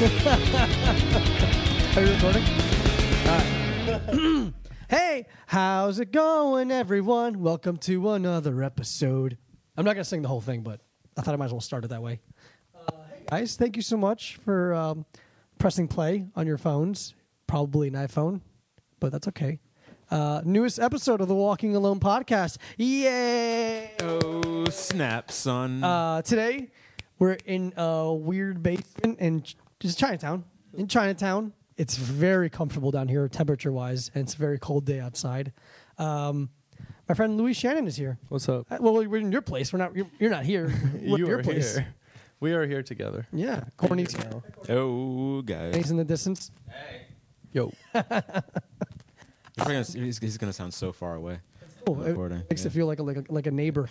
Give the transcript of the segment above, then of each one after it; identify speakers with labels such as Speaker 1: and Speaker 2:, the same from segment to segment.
Speaker 1: Are you recording? Hey, how's it going, everyone? Welcome to another episode. I'm not going to sing the whole thing, but I thought I might as well start it that way. Hey, guys, thank you so much for pressing play on your phones. Probably an iPhone, but that's okay. Newest episode of the Walking Alone podcast. Yay!
Speaker 2: Oh, snap, son.
Speaker 1: Today, we're in a weird basement in just Chinatown. In Chinatown. It's very comfortable down here, temperature-wise, and it's a very cold day outside. My friend Louis Shannon is here.
Speaker 3: What's up?
Speaker 1: Well, we're in your place. We're not. You're not here. We're
Speaker 3: You
Speaker 1: at your
Speaker 3: are
Speaker 1: place.
Speaker 3: here. We are here together.
Speaker 1: Yeah, Corny's
Speaker 3: Now.
Speaker 2: Oh, guys.
Speaker 1: He's in the distance.
Speaker 3: Yo.
Speaker 2: He's gonna sound so far away.
Speaker 1: Cool. It
Speaker 2: Recording,
Speaker 1: makes it
Speaker 2: yeah.
Speaker 1: feel like a neighbor.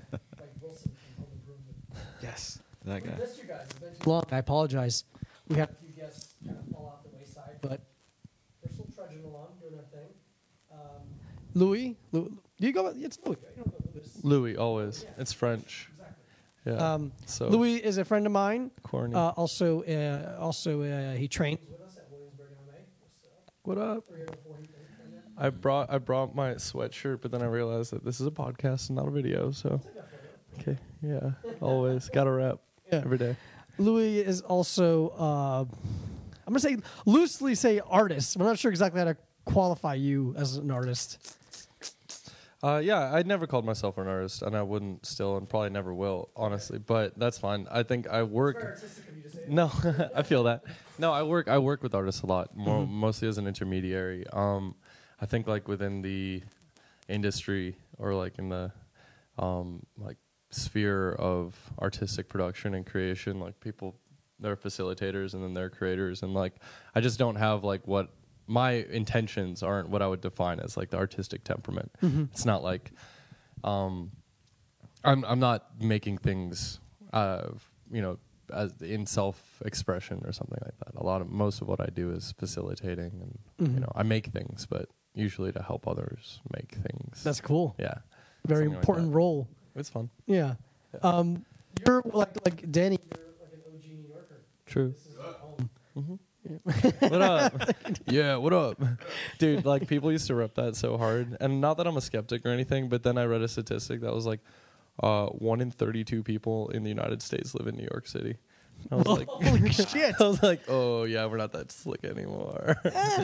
Speaker 2: Yes, that guy.
Speaker 1: Missed you guys. It's been too long. I apologize. We had a few guests kind of fall off the wayside, but they're still trudging along, doing their thing. Louis, do you go? It's Louis. Right? You don't go Louis.
Speaker 3: Louis, always.
Speaker 1: Yeah.
Speaker 3: It's French.
Speaker 1: Exactly.
Speaker 3: Yeah. So
Speaker 1: Louis is a friend of mine.
Speaker 3: corny.
Speaker 1: Also, he trains with us at Williamsburg MMA.
Speaker 3: What up? I brought my sweatshirt, but then I realized that this is a podcast and not a video. So, okay, yeah, always got to rep
Speaker 1: Yeah.
Speaker 3: every day.
Speaker 1: Louis is also, I'm going to loosely say artist. I'm not sure exactly how to qualify you as an artist.
Speaker 3: Yeah, I never called myself an artist, and I wouldn't still, and probably never will, honestly. But that's fine. I think I work. No, I feel that. No, I work with artists a lot, mostly as an intermediary. I think like within the industry or like in the like sphere of artistic production and creation, like people, they're facilitators and then they're creators, and like I just don't have like what my intentions aren't what I would define as like the artistic temperament. It's not like I'm not making things as in self-expression or something like that. Most of what I do is facilitating, and I make things, but usually to help others make things.
Speaker 1: That's cool.
Speaker 3: Yeah,
Speaker 1: Very
Speaker 3: something like
Speaker 1: important
Speaker 3: that.
Speaker 1: role.
Speaker 3: It's fun.
Speaker 1: Yeah. You're like Danny. You're like an OG New Yorker.
Speaker 3: True.
Speaker 1: This is like home.
Speaker 3: What up? Yeah, what up? Dude, like people used to rep that so hard. And not that I'm a skeptic or anything, but then I read a statistic that was like 1 in 32 people in the United States live in New York City. I was like,
Speaker 1: Holy shit.
Speaker 3: I was like, oh yeah, we're not that slick anymore.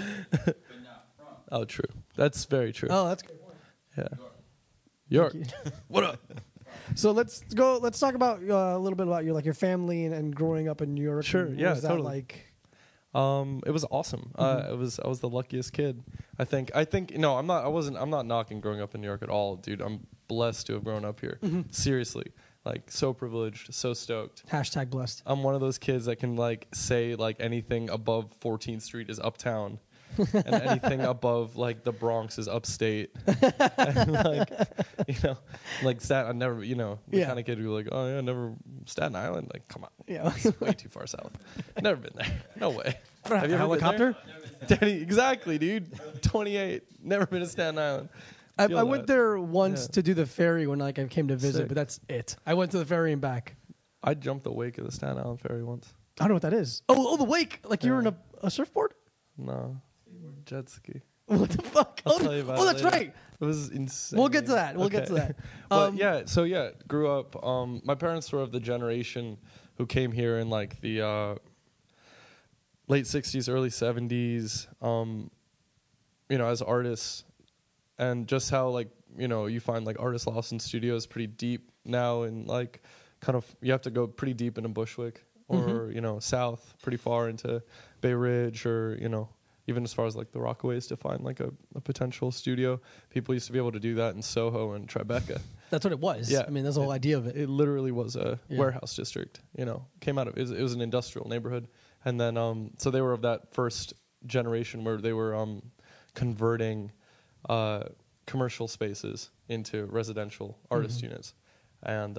Speaker 3: Oh, true. That's very true.
Speaker 1: Oh, that's a good point.
Speaker 3: Yeah. York.
Speaker 1: you.
Speaker 3: What up?
Speaker 1: So let's talk about a little bit about your family and growing up in New York.
Speaker 3: Sure,
Speaker 1: And what
Speaker 3: yeah,
Speaker 1: was that
Speaker 3: totally.
Speaker 1: like?
Speaker 3: It was awesome. I was the luckiest kid. I think no, I'm not knocking growing up in New York at all, dude. I'm blessed to have grown up here. Seriously. Like so privileged, so stoked.
Speaker 1: Hashtag blessed.
Speaker 3: I'm one of those kids that can like say like anything above 14th Street is uptown. And anything above like the Bronx is upstate. And like like Staten, I never, the
Speaker 1: Yeah.
Speaker 3: kind of kid who like, oh yeah, never Staten Island. Like, come on,
Speaker 1: Yeah.
Speaker 3: it's way too far south. Never been there. No way.
Speaker 1: Have you
Speaker 3: ever been
Speaker 1: helicopter?
Speaker 3: there? Danny, exactly, dude. 28. Never been to Staten Island.
Speaker 1: I
Speaker 3: Feel
Speaker 1: went
Speaker 3: that.
Speaker 1: there once
Speaker 3: Yeah.
Speaker 1: to do the ferry when like I came to visit,
Speaker 3: Sick.
Speaker 1: but that's it. I went to the ferry and back.
Speaker 3: I jumped the wake of the Staten Island ferry once.
Speaker 1: I don't know what that is. Oh, the wake. Like you were in a surfboard?
Speaker 3: No, jet ski.
Speaker 1: What the fuck?
Speaker 3: I'll tell you about it
Speaker 1: that's
Speaker 3: later.
Speaker 1: right.
Speaker 3: It was insane.
Speaker 1: We'll get to that. We'll get to that.
Speaker 3: But grew up. My parents were of the generation who came here in like the late 60s, early 70s, as artists. And just how like, you find like artist lost in studios pretty deep now, and like kind of you have to go pretty deep into Bushwick or, south pretty far into Bay Ridge or, even as far as like the Rockaways to find like a potential studio. People used to be able to do that in Soho and Tribeca.
Speaker 1: That's what it was.
Speaker 3: Yeah.
Speaker 1: I mean, that's the whole idea of it.
Speaker 3: It literally was a
Speaker 1: Yeah.
Speaker 3: warehouse district, came out of, it was an industrial neighborhood. And then, so they were of that first generation where they were converting commercial spaces into residential artist units. And,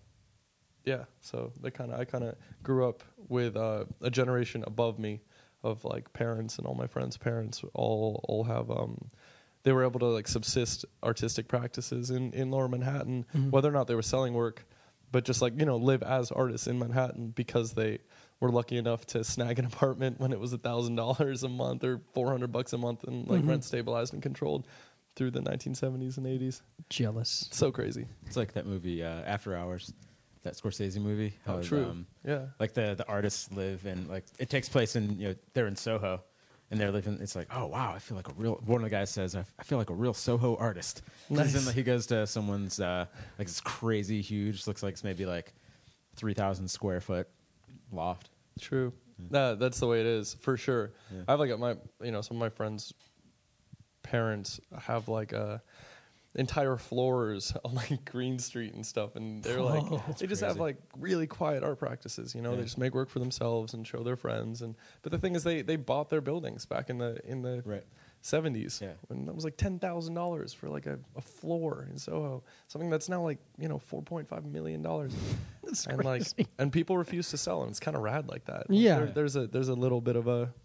Speaker 3: so I kind of grew up with a generation above me of like parents, and all my friends' parents all have they were able to like subsist artistic practices in Lower Manhattan, whether or not they were selling work, but just like live as artists in Manhattan because they were lucky enough to snag an apartment when it was $1,000 a month or $400 a month, and like rent stabilized and controlled through the 1970s and 80s.
Speaker 1: Jealous.
Speaker 3: So crazy.
Speaker 2: It's like that movie After Hours, that Scorsese movie.
Speaker 3: Oh, true. Yeah.
Speaker 2: Like the artists live and like it takes place in they're in Soho, and they're living. It's like, oh wow, I feel like a real. One of the guys says, I feel like a real Soho artist.
Speaker 1: Nice.
Speaker 2: Then he goes to someone's like this crazy huge, looks like it's maybe like 3,000 square foot loft.
Speaker 3: True. That's the way it is for sure.
Speaker 2: Yeah.
Speaker 3: I have like some of my friends' parents have like entire floors on like Green Street and stuff, and they're like they just have
Speaker 2: crazy.
Speaker 3: like really quiet art practices. They just make work for themselves and show their friends. But the thing is, they bought their buildings back in the
Speaker 2: Right.
Speaker 3: 70s,
Speaker 2: Yeah.
Speaker 3: when that was like $10,000 for like a floor in Soho, something that's now like $4.5 million.
Speaker 1: That's
Speaker 3: And like,
Speaker 1: crazy.
Speaker 3: and people refuse to sell, and it's kind of rad like that.
Speaker 1: Yeah.
Speaker 3: There's a little bit of a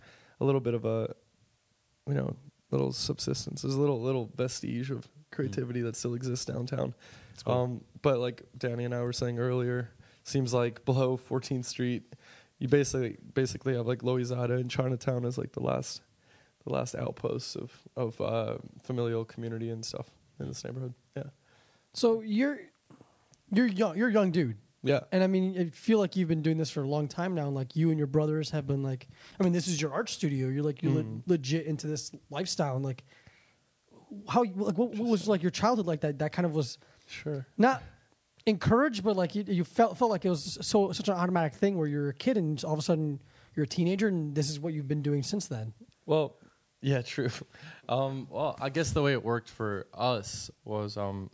Speaker 3: little subsistence. There's a little vestige of creativity that still exists downtown.
Speaker 2: Cool.
Speaker 3: But like Danny and I were saying earlier, seems like below 14th Street, you basically have like Loizada and Chinatown as like the last outposts of familial community and stuff in this neighborhood. Yeah.
Speaker 1: So you're young. You're a young dude.
Speaker 3: Yeah.
Speaker 1: And I mean, I feel like you've been doing this for a long time now. And like you and your brothers have been like, I mean, this is your art studio. You're like, legit into this lifestyle. And like, what was like your childhood like that? That kind of was
Speaker 3: Sure.
Speaker 1: not encouraged, but like you felt like it was such an automatic thing where you're a kid and all of a sudden you're a teenager and this is what you've been doing since then.
Speaker 3: Well, yeah, true. Well, I guess the way it worked for us was,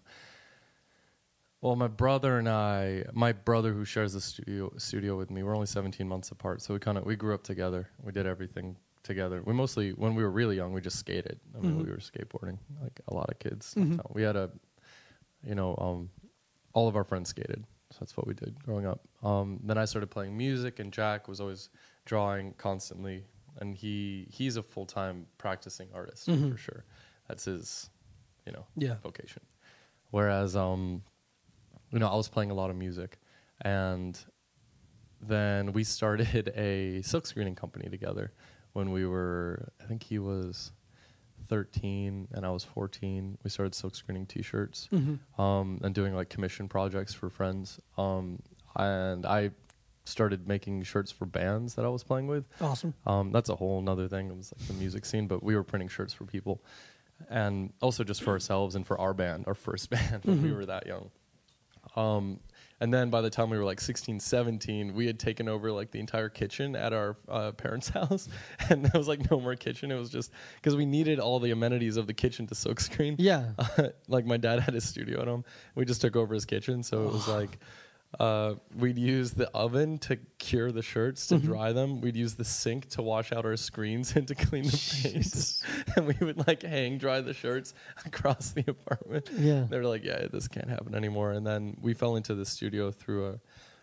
Speaker 3: my brother and my brother who shares the studio with me, we're only 17 months apart, so we grew up together. We did everything together. We mostly, when we were really young, we just skated. I mean, we were skateboarding like a lot of kids. So we had all of our friends skated, so that's what we did growing up. Then I started playing music, and Jack was always drawing constantly. And he's a full-time practicing artist for sure. That's his, vocation. Whereas, I was playing a lot of music, and then we started a silk screening company together when we were, I think he was 13 and I was 14. We started silk screening T-shirts and doing like commission projects for friends. And I started making shirts for bands that I was playing with.
Speaker 1: Awesome.
Speaker 3: That's a whole nother thing. It was like the music scene, but we were printing shirts for people, and also just for ourselves and for our band, our first band when we were that young. And then by the time we were like 16, 17, we had taken over like the entire kitchen at our parents' house, and there was like no more kitchen. It was just because we needed all the amenities of the kitchen to silk screen.
Speaker 1: Yeah.
Speaker 3: Like my dad had his studio at home. We just took over his kitchen, so it was like we'd use the oven to cure the shirts, to dry them. We'd use the sink to wash out our screens and to clean the paint. And we would like hang dry the shirts across the apartment.
Speaker 1: Yeah.
Speaker 3: They were like, yeah, this can't happen anymore. And then we fell into the studio through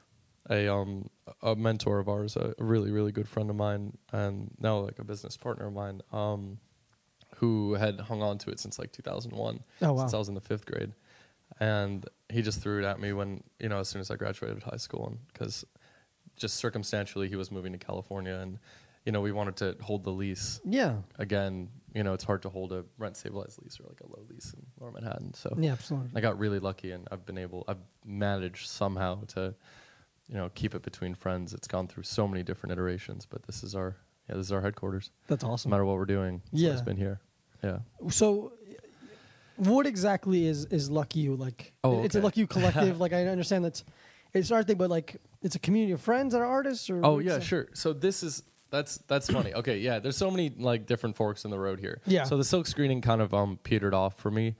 Speaker 3: a mentor of ours, a really, really good friend of mine, and now like a business partner of mine, who had hung on to it since like 2001, since I was in the 5th grade. And he just threw it at me when, as soon as I graduated high school, and because just circumstantially he was moving to California, and, we wanted to hold the lease.
Speaker 1: Yeah.
Speaker 3: Again, it's hard to hold a rent stabilized lease or like a low lease in Lower Manhattan. So
Speaker 1: Yeah, absolutely.
Speaker 3: I got really lucky, and I've managed somehow to, keep it between friends. It's gone through so many different iterations, but this is our headquarters.
Speaker 1: That's
Speaker 3: No
Speaker 1: awesome.
Speaker 3: matter what we're doing, it's been here. Yeah.
Speaker 1: So what exactly is Lucky You? Like, it's a
Speaker 3: okay.
Speaker 1: Lucky You collective. Like, I understand it's an art thing, but like, it's a community of friends that are artists. Or
Speaker 3: Oh yeah, sure. So that's funny. Okay, yeah. There's so many like different forks in the road here.
Speaker 1: Yeah.
Speaker 3: So the silk screening kind of petered off for me,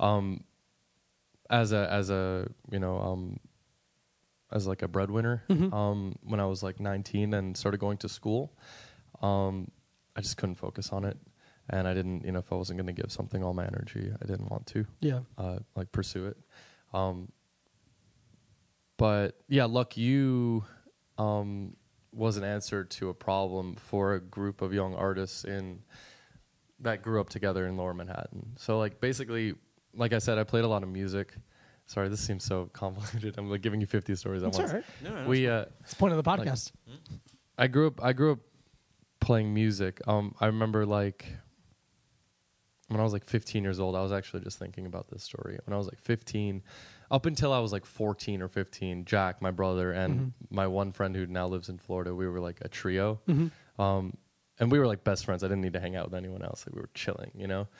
Speaker 3: as like a breadwinner. When I was like 19 and started going to school, I just couldn't focus on it. And I didn't, if I wasn't going to give something all my energy, I didn't want to, pursue it. But yeah, Luck You was an answer to a problem for a group of young artists that grew up together in Lower Manhattan. So like basically, like I said, I played a lot of music. Sorry, this seems so convoluted. I'm like giving you 50 stories at
Speaker 1: It's
Speaker 3: once.
Speaker 1: all right.
Speaker 2: No,
Speaker 3: We
Speaker 1: It's the point of the podcast.
Speaker 3: I grew up playing music. I remember like when I was like 15 years old, I was actually just thinking about this story. When I was like 15, up until I was like 14 or 15, Jack, my brother, and my one friend who now lives in Florida, we were like a trio. And we were like best friends. I didn't need to hang out with anyone else. Like we were chilling, you know?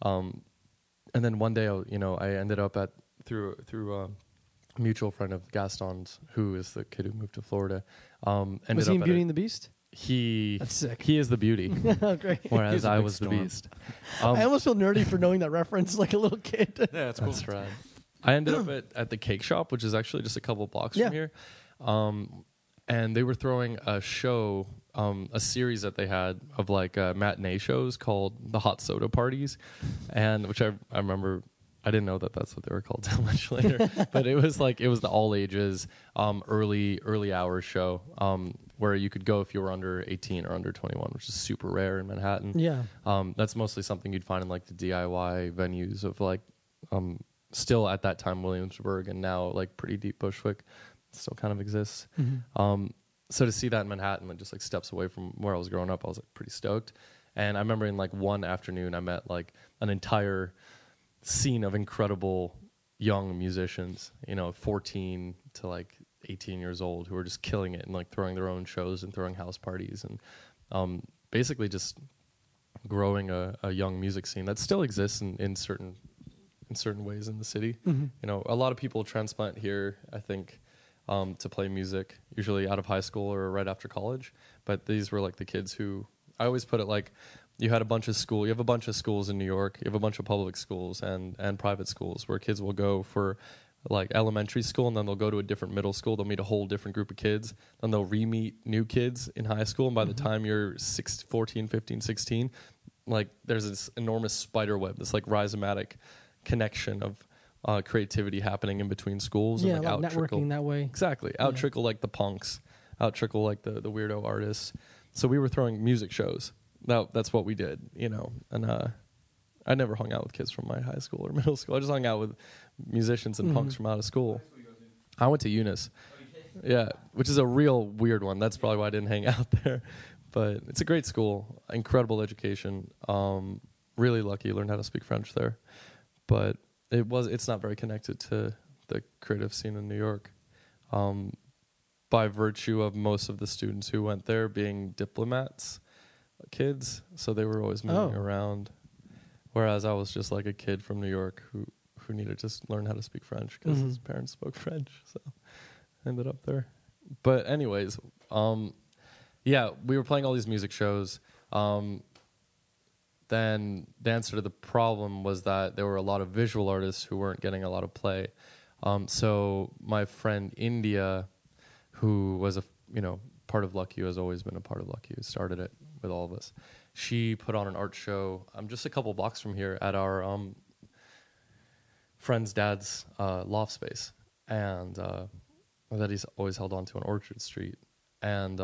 Speaker 3: And then one day, I ended up through a mutual friend of Gaston's, who is the kid who moved to Florida.
Speaker 1: Was he in Beauty and the Beast?
Speaker 3: That's
Speaker 1: sick.
Speaker 3: He is the beauty,
Speaker 1: Oh, great.
Speaker 3: whereas
Speaker 2: He's a
Speaker 3: I
Speaker 2: big
Speaker 3: was
Speaker 2: storm.
Speaker 3: the beast.
Speaker 1: I almost feel nerdy for knowing that reference like a little kid.
Speaker 2: Yeah, that's cool.
Speaker 3: That's right. I ended up at the Cake Shop, which is actually just a couple blocks
Speaker 1: Yeah.
Speaker 3: from here. And they were throwing a show, a series that they had of like matinee shows called the Hot Soda Parties, and which I remember. I didn't know that that's what they were called till much later, but it was the all ages, early hours show, where you could go if you were under 18 or under 21, which is super rare in Manhattan.
Speaker 1: Yeah.
Speaker 3: That's mostly something you'd find in like the DIY venues of like, still at that time Williamsburg, and now like pretty deep Bushwick still kind of exists. So to see that in Manhattan, like just like steps away from where I was growing up, I was like pretty stoked. And I remember in like one afternoon, I met like an entire scene of incredible young musicians, 14 to like 18 years old, who were just killing it and like throwing their own shows and throwing house parties and basically just growing a young music scene that still exists in certain ways in the city. A lot of people transplant here, I think, to play music, usually out of high school or right after college. But these were like the kids who, I always put it like, you have a bunch of schools in New York, you have a bunch of public schools and private schools where kids will go for like elementary school, and then they'll go to a different middle school, they'll meet a whole different group of kids, then they'll re-meet new kids in high school, and by the time you're 14, 15, 16, like there's this enormous spider web, this like rhizomatic connection of creativity happening in between schools.
Speaker 1: Yeah,
Speaker 3: and
Speaker 1: like networking that way.
Speaker 3: Exactly. Out trickle like the punks, out trickle like the weirdo artists. So we were throwing music shows. That's what we did, and I never hung out with kids from my high school or middle school. I just hung out with musicians and punks from out of school. I went to Eunice. Yeah, which is a real weird one. That's probably why I didn't hang out there. But it's a great school, incredible education. Really lucky, learned how to speak French there. But it's not very connected to the creative scene in New York. By virtue of most of the students who went there being diplomats kids, so they were always moving around, whereas I was just like a kid from New York who needed to just learn how to speak French because his parents spoke French, so I ended up there. But anyways, we were playing all these music shows. Then the answer to the problem was that there were a lot of visual artists who weren't getting a lot of play. So my friend India, who was part of Lucky, who has always been a part of Lucky, who started it with all of us. She put on an art show just a couple blocks from here at our friend's dad's loft space, and that he's always held on to on Orchard Street. And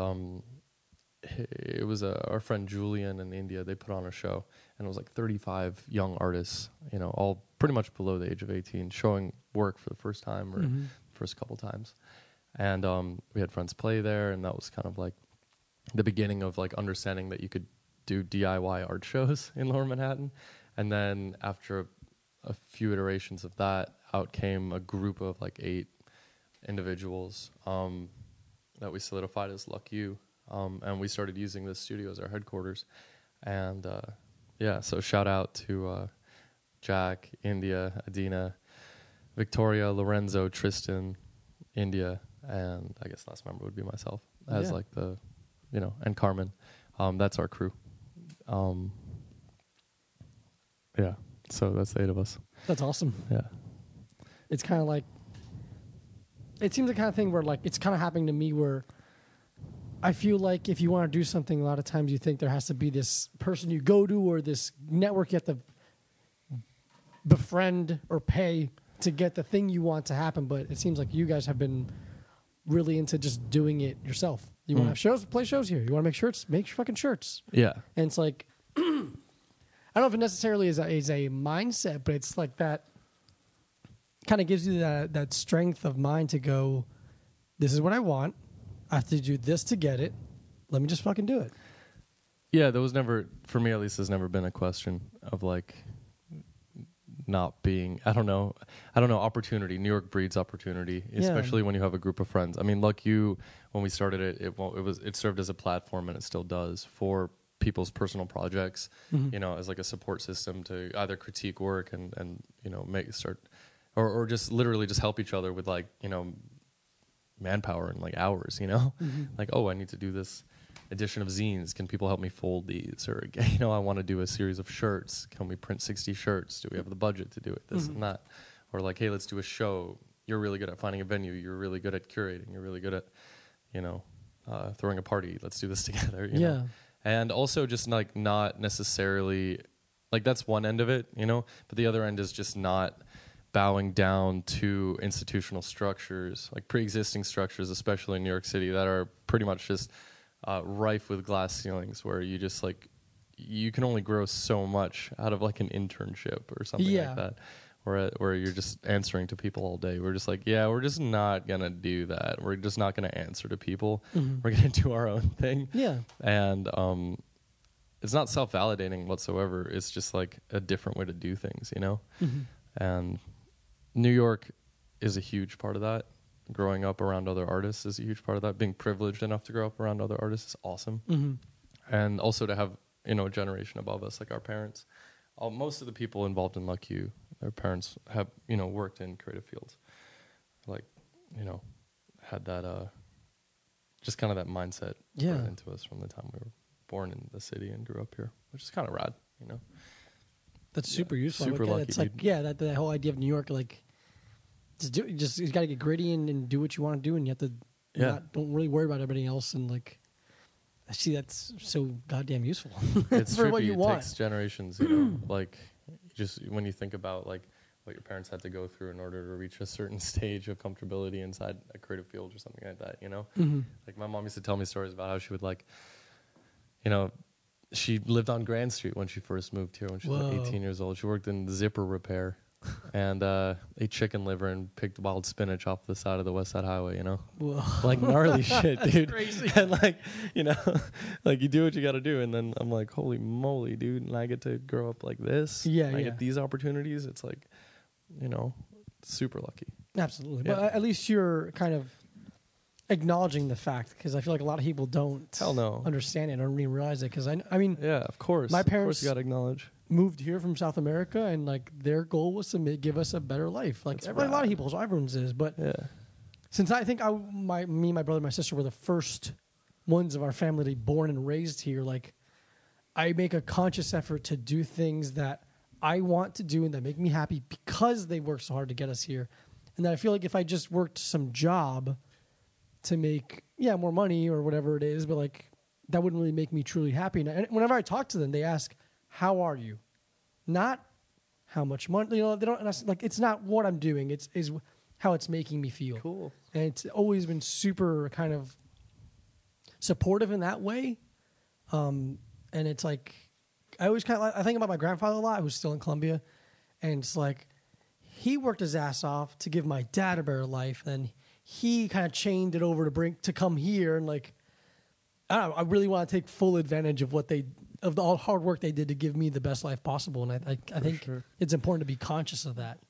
Speaker 3: it was our friend Julian in India. They put on a show, and it was like 35 young artists, all pretty much below the age of 18, showing work for the first time or first couple times. And we had friends play there, and that was kind of like the beginning of like understanding that you could do DIY art shows in Lower Manhattan. And then after a few iterations of that, out came a group of like 8 individuals that we solidified as Luck U. And we started using this studio as our headquarters. And so shout out to Jack, India, Adina, Victoria, Lorenzo, Tristan, India, and I guess last member would be myself as like the, and Carmen. That's our crew. So that's the 8 of us.
Speaker 1: That's awesome.
Speaker 3: Yeah.
Speaker 1: It's kind of like, it seems the kind of thing where like, it's kind of happening to me where I feel like if you want to do something, a lot of times you think there has to be this person you go to or this network you have to befriend or pay to get the thing you want to happen. But it seems like you guys have been really into just doing it yourself. You want to have shows, play shows here. You want to make shirts, make your fucking shirts.
Speaker 3: Yeah.
Speaker 1: And it's like, I don't know if it necessarily is a mindset, but it's like that kind of gives you that strength of mind to go, this is what I want. I have to do this to get it. Let me just fucking do it.
Speaker 3: Yeah, there was never, for me at least, there's never been a question of like not being, I don't know, opportunity. New York breeds opportunity, especially when you have a group of friends. I mean, like you, when we started it served as a platform, and it still does, for people's personal projects, you know, as like a support system to either critique work and you know, or just literally just help each other with like, you know, manpower and like hours, you know, like, oh, I need to do this edition of zines. Can people help me fold these? Or, you know, I want to do a series of shirts. Can we print 60 shirts? Do we have the budget to do it? This and that. Or like, hey, let's do a show. You're really good at finding a venue. You're really good at curating. You're really good at, you know, throwing a party. Let's do this together. You know? And also just like not necessarily, like that's one end of it, you know, but the other end is just not bowing down to institutional structures, like pre-existing structures, especially in New York City, that are pretty much just rife with glass ceilings, where you just like, you can only grow so much out of like an internship or something like that, where you're just answering to people all day. We're just like, yeah, we're just not gonna do that. We're just not gonna answer to people. We're gonna do our own thing. And it's not self-validating whatsoever. It's just like a different way to do things, you know. And New York is a huge part of that. Growing up around other artists is a huge part of that. Being privileged enough to grow up around other artists is awesome. And also to have, you know, a generation above us, like our parents. Most of the people involved in Luck You, their parents have, you know, worked in creative fields. Like, you know, had that, just kind of that mindset brought into us from the time we were born in the city and grew up here, which is kind of rad, you know.
Speaker 1: That's super useful.
Speaker 3: Super lucky.
Speaker 1: It's like, that whole idea of New York, like, you got to get gritty and do what you want to do, and you have to don't really worry about everything else. And like, I see that's so goddamn useful.
Speaker 3: It's
Speaker 1: for
Speaker 3: trippy.
Speaker 1: what you want.
Speaker 3: It takes generations, you know. Like, just when you think about like what your parents had to go through in order to reach a certain stage of comfortability inside a creative field or something like that, you know. Like my mom used to tell me stories about how she would like, you know, she lived on Grand Street when she first moved here when she was like 18 years old. She worked in zipper repair and ate chicken liver and picked wild spinach off the side of the West Side Highway, you know?
Speaker 1: Whoa.
Speaker 3: Like gnarly shit, dude.
Speaker 1: Crazy.
Speaker 3: And like, you know, like you do what you got to do. And then I'm like, holy moly, dude. And I get to grow up like this. I get these opportunities. It's like, you know, super lucky.
Speaker 1: Absolutely.
Speaker 3: Yeah.
Speaker 1: But at least you're kind of acknowledging the fact, because I feel like a lot of people don't understand it or even realize it. Because I mean,
Speaker 3: yeah, of course.
Speaker 1: My parents,
Speaker 3: of course you got to acknowledge,
Speaker 1: moved here from South America, and like their goal was to give us a better life. Like a lot of people's, everyone's is. But since I think me, my brother, my sister were the first ones of our family to be born and raised here, like I make a conscious effort to do things that I want to do and that make me happy because they worked so hard to get us here. And that I feel like if I just worked some job to make more money or whatever it is, but like that wouldn't really make me truly happy. And whenever I talk to them, they ask, "How are you?" Not how much money. You know, they don't like. It's not what I'm doing. It's how it's making me feel.
Speaker 3: Cool.
Speaker 1: And it's always been super kind of supportive in that way. And it's like I always I think about my grandfather a lot. I was still in Colombia, and it's like he worked his ass off to give my dad a better life, and he kind of chained it over to come here, and like I don't know, I really want to take full advantage of of the all hard work they did to give me the best life possible, and I think it's important to be conscious of that.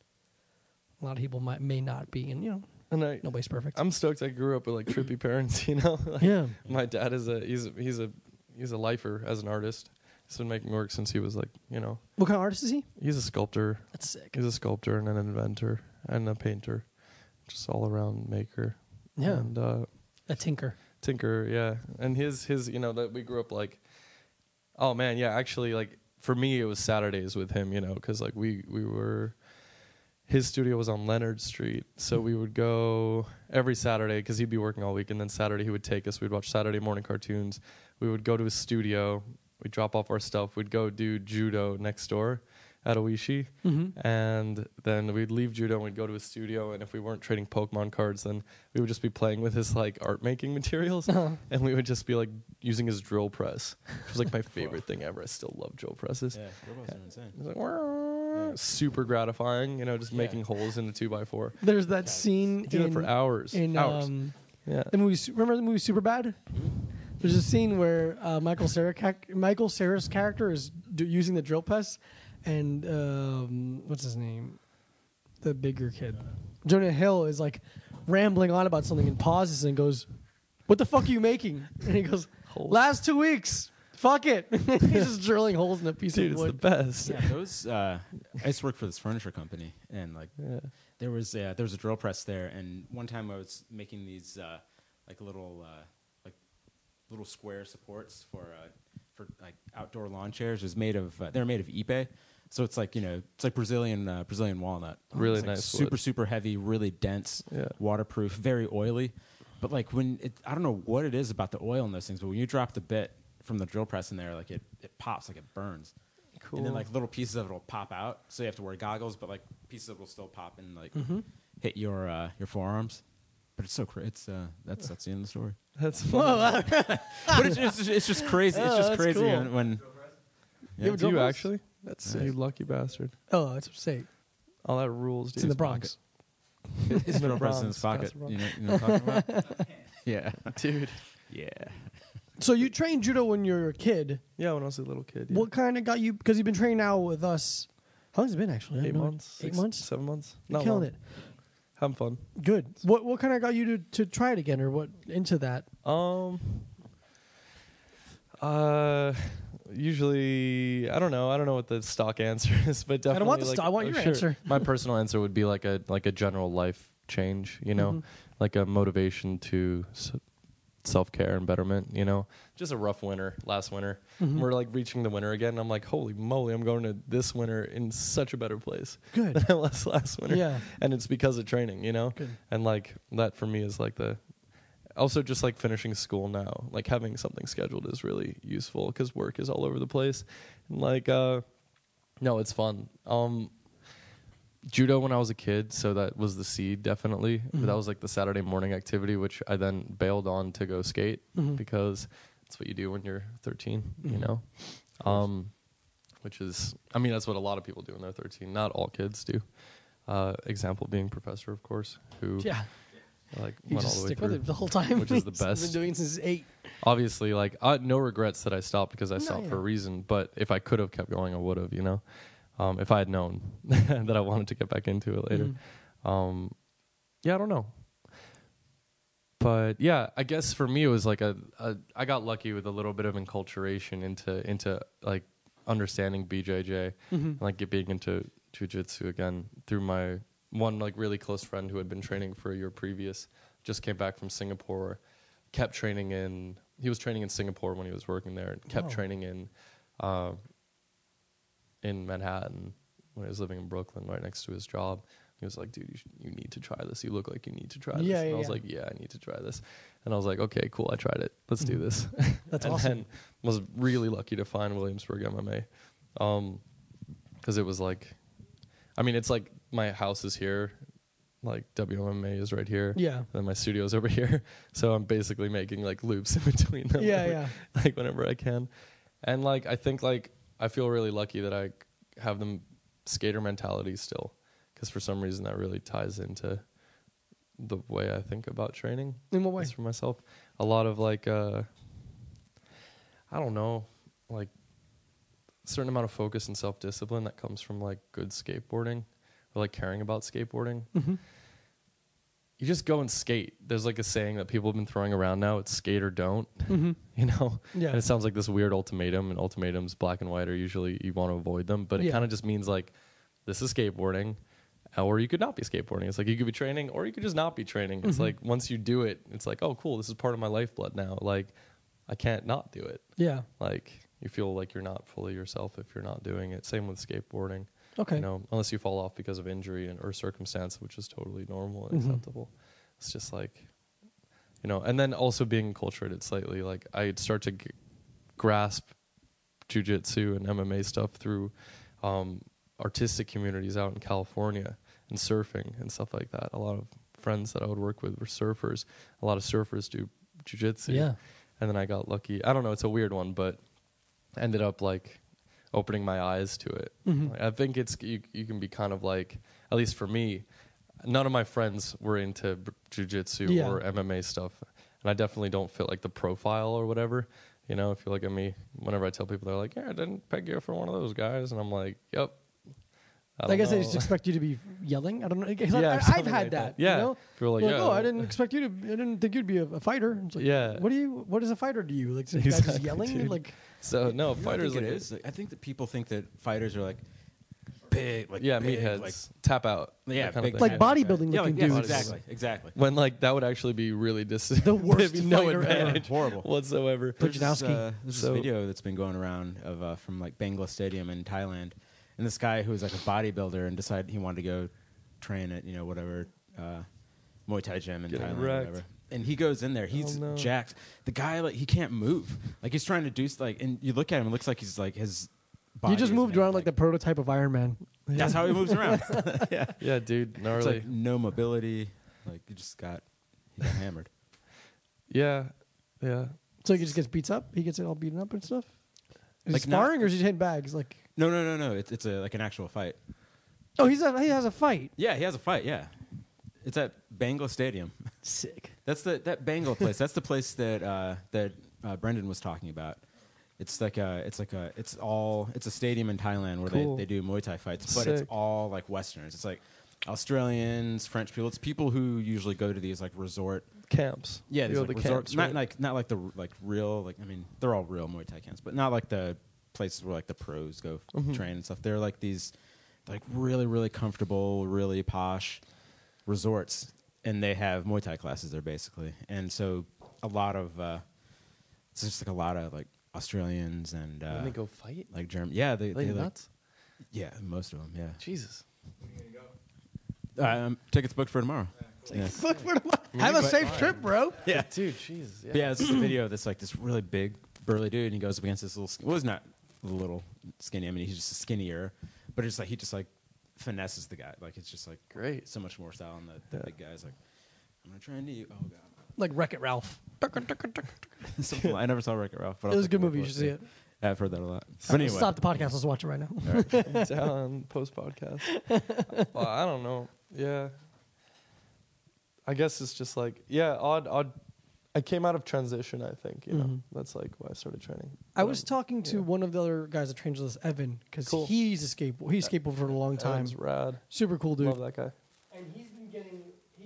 Speaker 1: A lot of people may not be, and you know, and nobody's perfect.
Speaker 3: I'm stoked. I grew up with like trippy parents, you know. Like, my dad is he's a lifer as an artist. He's been making work since he was like, you know.
Speaker 1: What kind of artist is he?
Speaker 3: He's a sculptor.
Speaker 1: That's sick.
Speaker 3: He's a sculptor and an inventor and a painter. Just all around maker.
Speaker 1: Yeah.
Speaker 3: And
Speaker 1: a tinker.
Speaker 3: Tinker, yeah. And his you know, that we grew up like, oh man, yeah, actually like for me it was Saturdays with him, you know, cuz like we were, his studio was on Leonard Street. So we would go every Saturday cuz he'd be working all week, and then Saturday he would take us. We'd watch Saturday morning cartoons. We would go to his studio. We'd drop off our stuff. We'd go do judo next door at Oishi. And then we'd leave judo and we'd go to his studio. And if we weren't trading Pokemon cards, then we would just be playing with his like art making materials. And we would just be like using his drill press, which was like my favorite thing ever. I still love drill presses.
Speaker 2: Yeah, drill presses are insane.
Speaker 3: It was like, super gratifying. You know, just making holes in a 2x4.
Speaker 1: There's that scene
Speaker 3: Do that for hours.
Speaker 1: in
Speaker 3: hours. Yeah.
Speaker 1: the movie. Remember the movie Superbad? There's a scene where Michael Cera's character is using the drill press, and what's his name? The bigger kid, Jonah Hill, is like rambling on about something and pauses and goes, "What the fuck are you making?" And he goes,
Speaker 3: Holes.
Speaker 1: "Last 2 weeks. Fuck it." He's just drilling holes in a piece
Speaker 3: Dude,
Speaker 1: of
Speaker 3: it's the
Speaker 1: wood.
Speaker 3: best.
Speaker 2: Yeah, those. I used to work for this furniture company, and like there was a drill press there. And one time I was making these like little square supports for like outdoor lawn chairs. It was made of they're made of ipe, so it's like it's like Brazilian walnut.
Speaker 3: Really
Speaker 2: It's like
Speaker 3: nice
Speaker 2: super
Speaker 3: wood.
Speaker 2: super heavy, really dense,
Speaker 3: Yeah.
Speaker 2: waterproof, very oily. But like I don't know what it is about the oil in those things, but when you drop the bit from the drill press in there, like it pops, like it burns.
Speaker 3: Cool.
Speaker 2: And then like little pieces of it will pop out, so you have to wear goggles. But like pieces of it will still pop and like hit your forearms. But it's so it's that's the end of the story.
Speaker 3: That's fun.
Speaker 2: But it's just crazy. It's
Speaker 1: Oh,
Speaker 2: just
Speaker 1: that's
Speaker 2: crazy
Speaker 1: cool.
Speaker 2: when
Speaker 1: You have a
Speaker 3: Do
Speaker 1: drill
Speaker 3: you
Speaker 1: press?
Speaker 3: actually? That's you lucky bastard.
Speaker 1: Oh, it's say
Speaker 3: All that rules, dude.
Speaker 1: it's in the Bronx.
Speaker 2: it's
Speaker 3: in the
Speaker 2: drill press in his
Speaker 3: Bronx,
Speaker 2: pocket.
Speaker 3: Castle
Speaker 2: You know what I'm talking about? Yeah,
Speaker 3: Dude.
Speaker 2: yeah.
Speaker 1: So you trained judo when you were a kid.
Speaker 3: Yeah, when I was a little kid. Yeah.
Speaker 1: What kind of got you? Because you've been training now with us. How long has it been actually? I
Speaker 3: 8
Speaker 1: don't know.
Speaker 3: months?
Speaker 1: 8
Speaker 3: 6,
Speaker 1: months.
Speaker 3: 7 months?
Speaker 1: You're
Speaker 3: Not
Speaker 1: killing
Speaker 3: long.
Speaker 1: it.
Speaker 3: Having fun.
Speaker 1: Good. What kind of got you to try it again, or what into that?
Speaker 3: Usually, I don't know what the stock answer is, but definitely.
Speaker 1: I don't want the
Speaker 3: like,
Speaker 1: stock. I want your answer.
Speaker 3: My personal answer would be like a general life change. You know,
Speaker 1: Mhm.
Speaker 3: like a motivation to self-care and betterment. You know, just a rough winter last winter.
Speaker 1: Mhm.
Speaker 3: We're like reaching the winter again. And I'm like, holy moly, I'm going to this winter in such a better place
Speaker 1: Good.
Speaker 3: than I was last winter.
Speaker 1: Yeah.
Speaker 3: And it's because of training. You know,
Speaker 1: Good.
Speaker 3: and like that for me is like the. Also, just like finishing school now, like having something scheduled is really useful because work is all over the place. And like, no, it's fun. Judo when I was a kid, so that was the seed definitely.
Speaker 1: Mhm.
Speaker 3: That was like the Saturday morning activity, which I then bailed on to go skate
Speaker 1: Mhm.
Speaker 3: because that's what you do when you're 13, you
Speaker 1: Mhm.
Speaker 3: know. Which is, I mean, that's what a lot of people do when they're 13. Not all kids do. Example being Professor, of course, who
Speaker 1: Yeah.
Speaker 3: like
Speaker 1: You
Speaker 3: went all
Speaker 1: just
Speaker 3: the way
Speaker 1: stick
Speaker 3: through.
Speaker 1: with it the whole time,
Speaker 3: which is the
Speaker 1: He's
Speaker 3: best.
Speaker 1: Been doing since 8.
Speaker 3: Obviously, like no regrets that I stopped because I stopped for a
Speaker 1: yeah.
Speaker 3: reason. But if I could have kept going, I would have. You know, if I had known that I wanted to get back into it later.
Speaker 1: Mhm.
Speaker 3: Yeah, I don't know. But yeah, I guess for me it was like I got lucky with a little bit of enculturation into like understanding BJJ and like being into jiu-jitsu again through my one like really close friend who had been training for a year previous, just came back from Singapore, kept training he was training in Singapore when he was working there and kept training in Manhattan when he was living in Brooklyn right next to his job. He was like, dude, you need to try this. You look like you need to try this.
Speaker 1: Yeah,
Speaker 3: and
Speaker 1: yeah,
Speaker 3: I was
Speaker 1: yeah.
Speaker 3: like, yeah, I need to try this. And I was like, okay, cool. I tried it. Let's do this.
Speaker 1: That's
Speaker 3: and
Speaker 1: awesome.
Speaker 3: then was really lucky to find Williamsburg MMA. Because it was like, I mean, it's like my house is here. Like WMMA is right here.
Speaker 1: Yeah.
Speaker 3: And then my studio's over here. So I'm basically making like loops in between them.
Speaker 1: Yeah, yeah.
Speaker 3: Like whenever I can. And like, I think like, I feel really lucky that I have the skater mentality still. Because for some reason that really ties into the way I think about training.
Speaker 1: In what way?
Speaker 3: Just for myself. A lot of like, I don't know, like a certain amount of focus and self-discipline that comes from like good skateboarding or like caring about skateboarding.
Speaker 1: Mhm.
Speaker 3: You just go and skate. There's like a saying that people have been throwing around now. It's skate or don't,
Speaker 1: Mhm.
Speaker 3: you know?
Speaker 1: Yeah.
Speaker 3: And it sounds like this weird ultimatum, and ultimatums, black and white, are usually, you want to avoid them. But it
Speaker 1: Yeah.
Speaker 3: kind of just means like, this is skateboarding, or you could not be skateboarding. It's like you could be training, or you could just not be training. It's like once you do it, it's like, oh, cool, this is part of my lifeblood now. Like, I can't not do it.
Speaker 1: Yeah.
Speaker 3: Like, you feel like you're not fully yourself if you're not doing it. Same with skateboarding.
Speaker 1: Okay.
Speaker 3: You know, unless you fall off because of injury or circumstance, which is totally normal and acceptable. It's just like, you know, and then also being enculturated slightly. Like, I'd start to grasp jiu-jitsu and MMA stuff through artistic communities out in California and surfing and stuff like that. A lot of friends that I would work with were surfers. A lot of surfers do jiu-jitsu.
Speaker 1: Yeah.
Speaker 3: And then I got lucky. I don't know, it's a weird one, but ended up like opening my eyes to it. Like, I think it's you can be kind of like, at least for me, none of my friends were into jiu-jitsu or MMA stuff, and I definitely don't fit like the profile or whatever. You know, if you look at me, whenever I tell people, they're like, "Yeah, I didn't peg you for one of those guys," and I'm like, "Yep."
Speaker 1: I guess they just expect you to be yelling. I don't know. I've had
Speaker 3: like
Speaker 1: that.
Speaker 3: Yeah.
Speaker 1: You know?
Speaker 3: People are
Speaker 1: Like,
Speaker 3: yeah.
Speaker 1: oh, I didn't expect you to. I didn't think you'd be a fighter. It's like,
Speaker 3: Yeah.
Speaker 1: What is a fighter to you? Like, some guy
Speaker 3: Exactly,
Speaker 1: just yelling?
Speaker 3: dude.
Speaker 1: Like,
Speaker 3: So no,
Speaker 2: You know what I
Speaker 3: fighters
Speaker 2: think
Speaker 3: like
Speaker 2: it is. Like, I think that people think that fighters are like big, like big,
Speaker 3: meatheads,
Speaker 2: like
Speaker 3: tap out.
Speaker 2: yeah,
Speaker 3: that kind
Speaker 2: big
Speaker 3: of
Speaker 1: Like
Speaker 3: thing.
Speaker 1: bodybuilding
Speaker 2: Yeah,
Speaker 1: looking
Speaker 2: like, yes,
Speaker 1: dudes.
Speaker 2: exactly.
Speaker 3: When like that would actually be really the
Speaker 1: worst
Speaker 3: no
Speaker 1: fighter ever.
Speaker 3: advantage
Speaker 2: Horrible.
Speaker 3: whatsoever.
Speaker 2: There's
Speaker 1: Pujanowski.
Speaker 2: this
Speaker 3: So-
Speaker 2: video that's been going around of from like Bangla Stadium in Thailand, and this guy who was like a bodybuilder and decided he wanted to go train at whatever Muay Thai gym in
Speaker 3: Getting
Speaker 2: Thailand or
Speaker 3: wrecked.
Speaker 2: whatever. And he goes in there, he's
Speaker 3: no.
Speaker 2: jacked. The guy like he can't move, like he's trying to do like, and you look at him, it looks like he's like his. Body
Speaker 1: You just
Speaker 2: is
Speaker 1: moved
Speaker 2: made,
Speaker 1: around like the prototype of Iron Man.
Speaker 2: That's how he moves around. Yeah,
Speaker 3: Yeah, dude,
Speaker 2: it's
Speaker 3: gnarly.
Speaker 2: like no mobility. Like he got hammered.
Speaker 3: Yeah.
Speaker 1: So he just gets beats up. He gets it all beaten up and stuff. Is
Speaker 2: Like
Speaker 1: he sparring or is he hitting bags? Like,
Speaker 2: No. It's like an actual fight.
Speaker 1: oh, he has a fight.
Speaker 2: Yeah, he has a fight. Yeah, it's at Bangla Stadium.
Speaker 1: Sick.
Speaker 2: That's that Bangla place. That's the place that Brendan was talking about. It's like it's a stadium in Thailand where
Speaker 3: Cool.
Speaker 2: they do Muay Thai fights, but
Speaker 3: Sick.
Speaker 2: it's all like Westerners. It's like Australians, French people. It's people who usually go to these like resort.
Speaker 3: Camps.
Speaker 2: Yeah,
Speaker 3: You
Speaker 2: these
Speaker 3: go
Speaker 2: like
Speaker 3: to
Speaker 2: resort,
Speaker 3: camps, right?
Speaker 2: not like the like real like I mean they're all real Muay Thai camps, but not like the places where like the pros go train and stuff. They're like these like really really comfortable, really posh resorts, and they have Muay Thai classes there basically. And so a lot of it's just like a lot of like Australians and
Speaker 3: When they go fight?
Speaker 2: like German. Yeah, they like,
Speaker 3: nuts?
Speaker 2: yeah, most of them. Yeah,
Speaker 3: Jesus.
Speaker 2: tickets booked for tomorrow. Yeah.
Speaker 1: Fuck for tomorrow. Have a safe trip, bro.
Speaker 2: Yeah.
Speaker 3: Dude, Jesus. Yeah.
Speaker 2: But yeah, this is a video that's like this really big, burly dude, and he goes up against this little. Well, he's not a little skinny. I mean, he's just skinnier, but it's like he just like finesses the guy. Like it's just like
Speaker 3: Great.
Speaker 2: so much more style. And the big guy's like, I'm gonna try and knee you. Oh god.
Speaker 1: Like Wreck-It Ralph.
Speaker 2: Something I never saw Wreck-It Ralph, but
Speaker 1: It
Speaker 2: I'll
Speaker 1: was a
Speaker 2: take
Speaker 1: good
Speaker 2: your
Speaker 1: movie.
Speaker 2: word
Speaker 1: You
Speaker 2: for
Speaker 1: should see it.
Speaker 2: Yeah, I've heard that a lot. But anyway,
Speaker 1: Stop the podcast. Let's watch it right now.
Speaker 3: Down post podcast. Well, I don't know. Yeah. I guess it's just like odd. I came out of transition. I think that's like why I started training.
Speaker 1: I was talking to one of the other guys that trains with us, Evan, because
Speaker 3: Cool.
Speaker 1: he's skateboarded for a long time.
Speaker 3: Evan's rad.
Speaker 1: Super cool dude.
Speaker 3: Love that guy.
Speaker 1: And he's been getting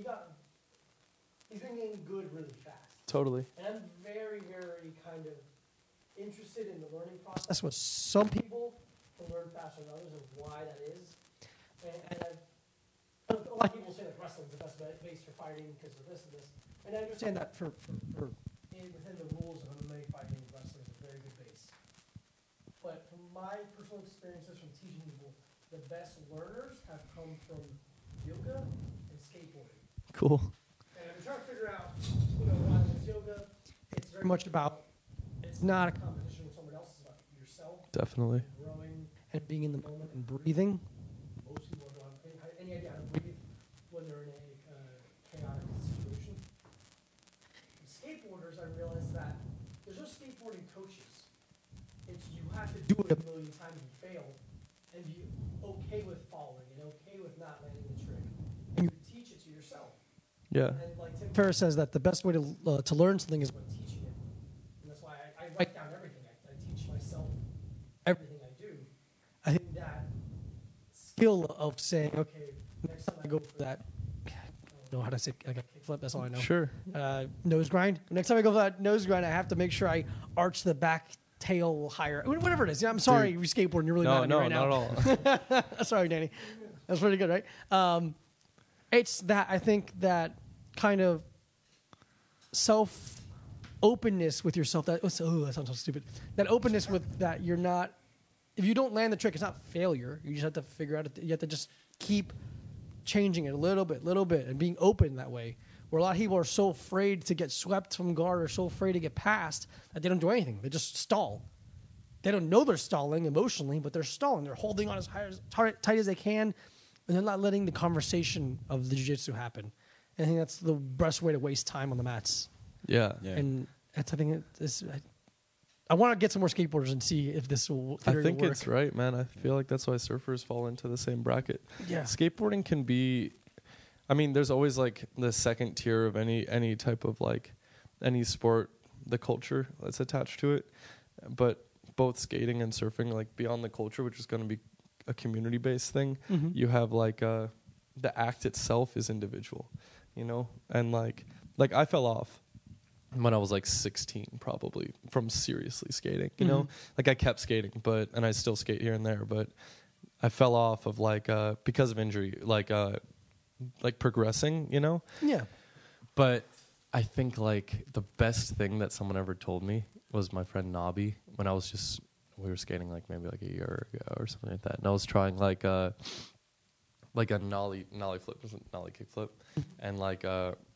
Speaker 1: good really fast.
Speaker 3: Totally.
Speaker 1: And I'm very, very kind of interested in the learning process. That's what some people can learn faster than others, and why that is. And a lot of people say that wrestling's the best base for fighting because of this and this. And I understand that for within the rules of MMA fighting, wrestling is a very good base. But from my personal experiences from teaching people, the best learners have come from yoga and skateboarding.
Speaker 3: Cool.
Speaker 1: And I'm trying to figure out, why it's yoga. It's very much about, it's not a competition with someone else. It's about yourself.
Speaker 3: Definitely.
Speaker 1: Growing and being in the moment and breathing. Most people don't have any idea how to breathe when they're in a chaotic situation. And skateboarders, I realized that there's no skateboarding coaches. It's you have to do it a million times and fail and be okay with falling and okay with not landing the trick. And you teach it to yourself.
Speaker 3: Yeah.
Speaker 1: And like Tim Ferriss says that the best way to learn something is by teaching it. And that's why I write down everything. I teach myself everything I do. I think that skill of saying, okay, next time I go for that, I don't know how to say, I got kickflip, that's all I know.
Speaker 3: Sure.
Speaker 1: Nose grind. Next time I go for that nose grind, I have to make sure I arch the back tail higher. Whatever it is. Yeah, I'm sorry, you skateboard and you're really mad at me right now.
Speaker 3: not at all.
Speaker 1: Sorry, Danny. That's pretty good, right? It's that I think that kind of self-openness with yourself. That sounds so stupid. That openness with that you're not. If you don't land the trick, it's not failure. You just have to figure out. You have to just keep changing it a little bit, and being open that way. Where a lot of people are so afraid to get swept from guard or so afraid to get past that they don't do anything. They just stall. They don't know they're stalling emotionally, but they're stalling. They're holding on as tight as they can, and they're not letting the conversation of the jiu-jitsu happen. And I think that's the best way to waste time on the mats.
Speaker 3: Yeah.
Speaker 2: Yeah.
Speaker 1: And that's, I think, I want to get some more skateboarders and see if this will.
Speaker 3: I think it's right, man. I feel like that's why surfers fall into the same bracket.
Speaker 1: Yeah.
Speaker 3: Skateboarding can be, I mean, there's always like the second tier of any type of like any sport, the culture that's attached to it. But both skating and surfing, like beyond the culture, which is going to be a community based thing, you have like the act itself is individual, you know, and like I fell off when I was like 16, probably, from seriously skating, you know, like I kept skating, and I still skate here and there, but I fell off of like, because of injury, like progressing, you know?
Speaker 1: Yeah.
Speaker 3: But I think like the best thing that someone ever told me was my friend Nobby, when we were skating like maybe like a year ago or something like that. And I was trying like a nollie flip, nollie kick flip. And like,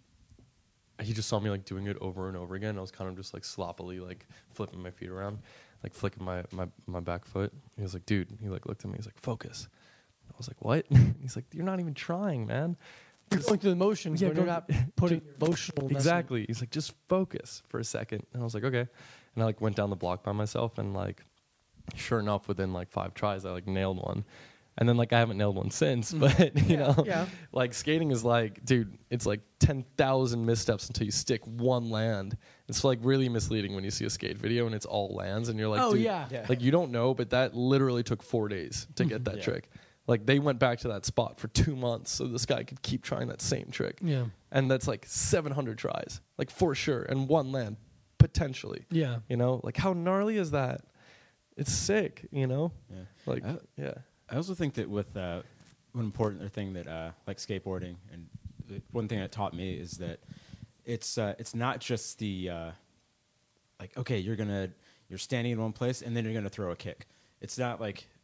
Speaker 3: he just saw me like doing it over and over again. I was kind of just like sloppily like flipping my feet around, like flicking my back foot. He was like, dude, he like looked at me. He's like, focus. I was like, what? He's like, you're not even trying, man.
Speaker 1: You're going through the motions, but you're not putting emotional.
Speaker 3: Exactly. He's like, just focus for a second. And I was like, okay. And I like went down the block by myself, and like, sure enough, within like 5 tries, I like nailed one. And then like I haven't nailed one since, but you know, like skating is like, dude, it's like 10,000 missteps until you stick one land. It's like really misleading when you see a skate video and it's all lands, and you're like, dude, like you don't know, but that literally took 4 days to get that trick. Like they went back to that spot for 2 months so this guy could keep trying that same trick.
Speaker 1: Yeah.
Speaker 3: And that's like 700 tries, like for sure, and one land potentially. Yeah. You know, like how gnarly is that? It's sick, you know? Yeah. Like,
Speaker 2: I also think that with one important thing that like skateboarding, and one thing that taught me is that it's not just the like, okay, you're standing in one place and then you're gonna throw a kick. It's not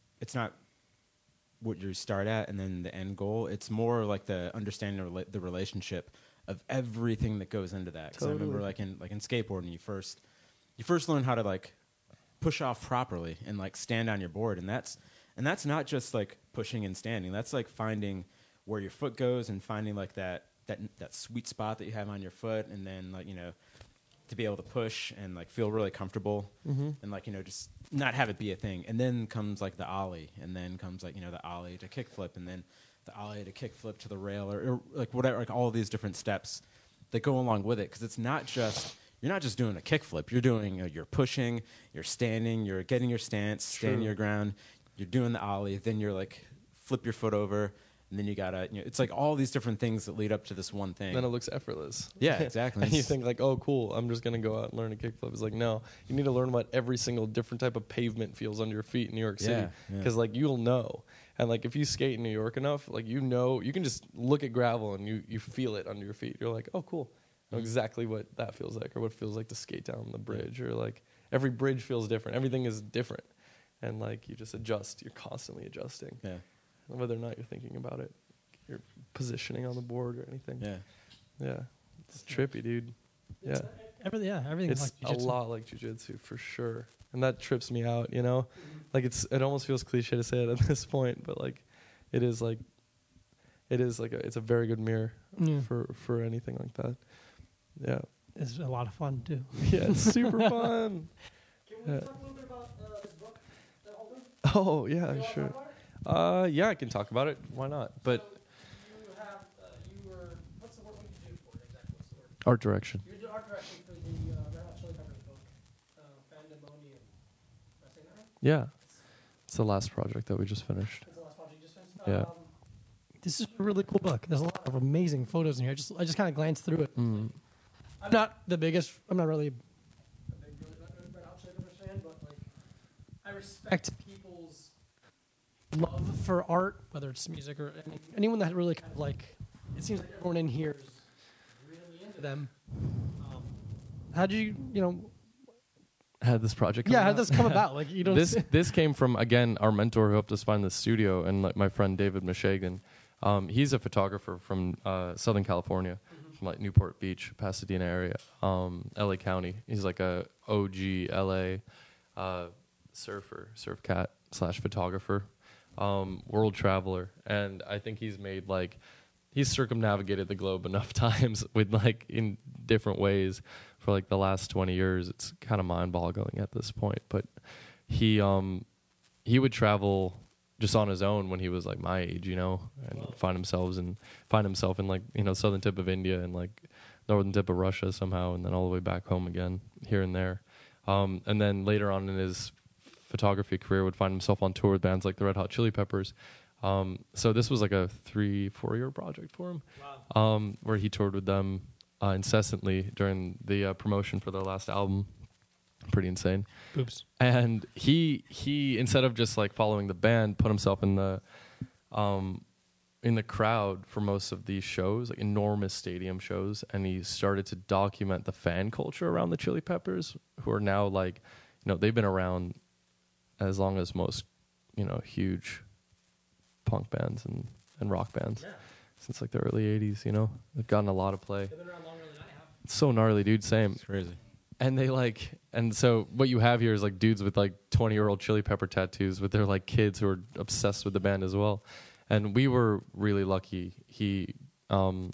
Speaker 2: what you start at and then the end goal. It's more like the understanding the relationship of everything that goes into that. Because I remember like in skateboarding, you first learn how to like push off properly and like stand on your board, and that's not just like pushing and standing. That's like finding where your foot goes and finding like that sweet spot that you have on your foot, and then like, you know, to be able to push and like feel really comfortable and like, you know, just not have it be a thing. And then comes like the ollie, and then comes like, you know, the ollie to kickflip, and then the ollie to kickflip to the rail, or like whatever, like all these different steps that go along with it. Because it's not just, you're not just doing a kickflip. You're doing you're pushing, you're standing, you're getting your stance, standing your ground. You're doing the ollie, then you're like flip your foot over, and then you gotta, you know, it's like all these different things that lead up to this one thing.
Speaker 3: Then it looks effortless.
Speaker 2: Yeah, exactly.
Speaker 3: And you think like, oh, cool, I'm just gonna go out and learn a kickflip. It's like, no, you need to learn what every single different type of pavement feels under your feet in New York City, because like you'll know, and like if you skate in New York enough, like you know, you can just look at gravel and you feel it under your feet. You're like, oh, cool, I know exactly what that feels like, or what it feels like to skate down the bridge, or like every bridge feels different. Everything is different. And like you just adjust, you're constantly adjusting. Yeah. Whether or not you're thinking about it, your positioning on the board or anything. Yeah. Yeah. It's trippy, dude. Yeah.
Speaker 1: Everything.
Speaker 3: It's like jiu-jitsu. A lot like jiu-jitsu for sure. And that trips me out, you know? Like it almost feels cliche to say it at this point, but like it's a very good mirror for anything like that. Yeah.
Speaker 1: It's a lot of fun too.
Speaker 3: Yeah, it's super fun.
Speaker 1: Can we talk a little bit about this book?
Speaker 3: Oh, yeah, sure. Yeah, I can talk about it. Why not? But
Speaker 1: what's the word you do for it exactly? What's the word?
Speaker 3: Art direction.
Speaker 1: You did art direction for the Red Hot Chili Peppers book, Pandemonium. Am I saying that right?
Speaker 3: Yeah. It's the last project that we just finished.
Speaker 1: It's the last project you just finished?
Speaker 3: Yeah.
Speaker 1: This is a really cool book. There's a lot of amazing photos in here. I just kind of glanced through it. I'm not really a big Red Hot Chili Peppers fan, but like I respect people's love for art, whether it's music or anyone that really kind of like. It seems like everyone in here is really into them. How did you
Speaker 3: had this project?
Speaker 1: How did this come about? Like you don't.
Speaker 3: This came from, again, our mentor who helped us find the studio, and like my friend David Meshagan. He's a photographer from Southern California, from like Newport Beach, Pasadena area, LA County. He's like a OG LA surf cat / photographer, world traveler, and I think he's made like he's circumnavigated the globe enough times with like in different ways for like the last 20 years. It's kind of mind-boggling at this point. But he would travel just on his own when he was like my age, you know, and find himself in like, you know, southern tip of India and like northern tip of Russia somehow, and then all the way back home again here and there. And then later on in his photography career would find himself on tour with bands like the Red Hot Chili Peppers. So this was like a 3-4 year project for him. Wow. Where he toured with them incessantly during the promotion for their last album. Pretty insane.
Speaker 1: Oops.
Speaker 3: And he instead of just like following the band, put himself in the crowd for most of these shows, like enormous stadium shows, and he started to document the fan culture around the Chili Peppers, who are now like, you know, they've been around as long as most, you know, huge punk bands and rock bands since like the early 80s, you know. They've gotten a lot of play.
Speaker 1: They've been around longer than I have.
Speaker 3: It's so gnarly, dude. Same.
Speaker 2: It's crazy.
Speaker 3: And they like, and so what you have here is like dudes with like 20-year-old Chili Pepper tattoos with their like kids who are obsessed with the band as well. And we were really lucky. He, you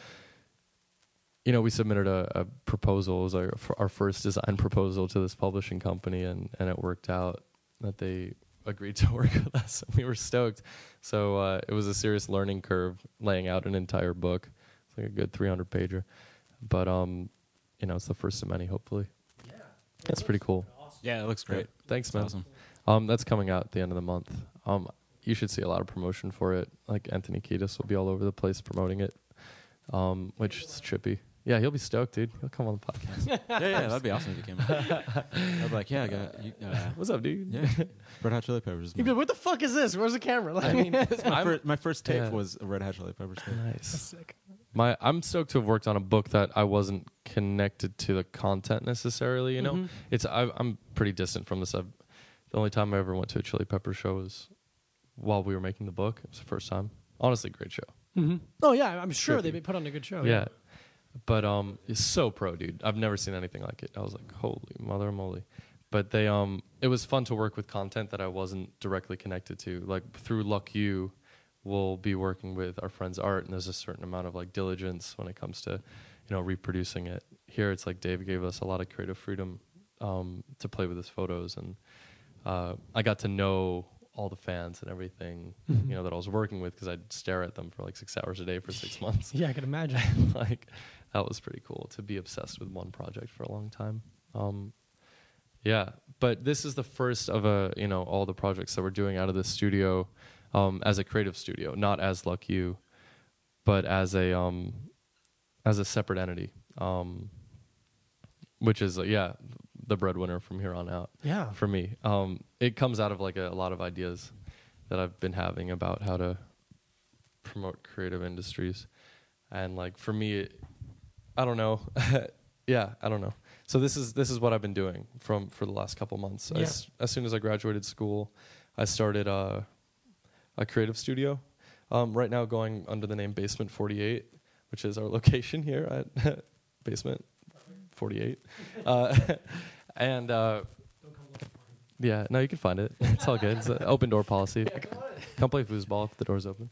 Speaker 3: know, we submitted a proposal. It was our first design proposal to this publishing company, and it worked out that they agreed to work with us. We were stoked. So it was a serious learning curve laying out an entire book. It's like a good 300-pager. But, you know, it's the first of many, hopefully. Yeah. That's pretty cool.
Speaker 1: Awesome.
Speaker 2: Yeah, it looks great.
Speaker 3: Yeah. Thanks, man.
Speaker 2: Awesome.
Speaker 3: That's coming out at the end of the month. You should see a lot of promotion for it. Like Anthony Kiedis will be all over the place promoting it, which is trippy. Yeah, he'll be stoked, dude. He'll come on the podcast.
Speaker 2: yeah, that'd be awesome if he came. I'd be like, yeah, I got you.
Speaker 3: What's up, dude?
Speaker 2: Yeah, Red Hot Chili Peppers.
Speaker 1: You'd be like, what the fuck is this? Where's the camera? Like,
Speaker 3: I mean,
Speaker 2: my first tape
Speaker 3: yeah.
Speaker 2: was a Red Hot Chili Peppers tape.
Speaker 3: Nice.
Speaker 1: that's sick.
Speaker 3: I'm stoked to have worked on a book that I wasn't connected to the content necessarily. You know, I'm pretty distant from this. The only time I ever went to a Chili Pepper show was while we were making the book. It was the first time. Honestly, great show.
Speaker 1: Mm-hmm. Oh yeah, I'm sure
Speaker 3: Trippy.
Speaker 1: they put on a good show.
Speaker 3: Yeah. But it's so pro, dude. I've never seen anything like it. I was like, holy mother moly. But they it was fun to work with content that I wasn't directly connected to. Like through Luck You, we'll be working with our friend's art, and there's a certain amount of like diligence when it comes to, you know, reproducing it. Here it's like Dave gave us a lot of creative freedom to play with his photos, and I got to know all the fans and everything, you know, that I was working with, because I'd stare at them for like 6 hours a day for 6 months.
Speaker 1: Yeah, I can imagine.
Speaker 3: Like that was pretty cool to be obsessed with one project for a long time. Yeah, but this is the first of all the projects that we're doing out of the studio as a creative studio, not as Luck You, but as a separate entity, which is the breadwinner from here on out.
Speaker 1: Yeah.
Speaker 3: For me, it comes out of like a lot of ideas that I've been having about how to promote creative industries, and like for me, I don't know. Yeah, I don't know. So this is what I've been doing for the last couple months.
Speaker 1: Yeah.
Speaker 3: As soon as I graduated school, I started a creative studio. Right now, going under the name Basement 48, which is our location here at Basement 48. And yeah, no, you can find it. It's all good. It's an open door policy. Come play foosball if the door's open.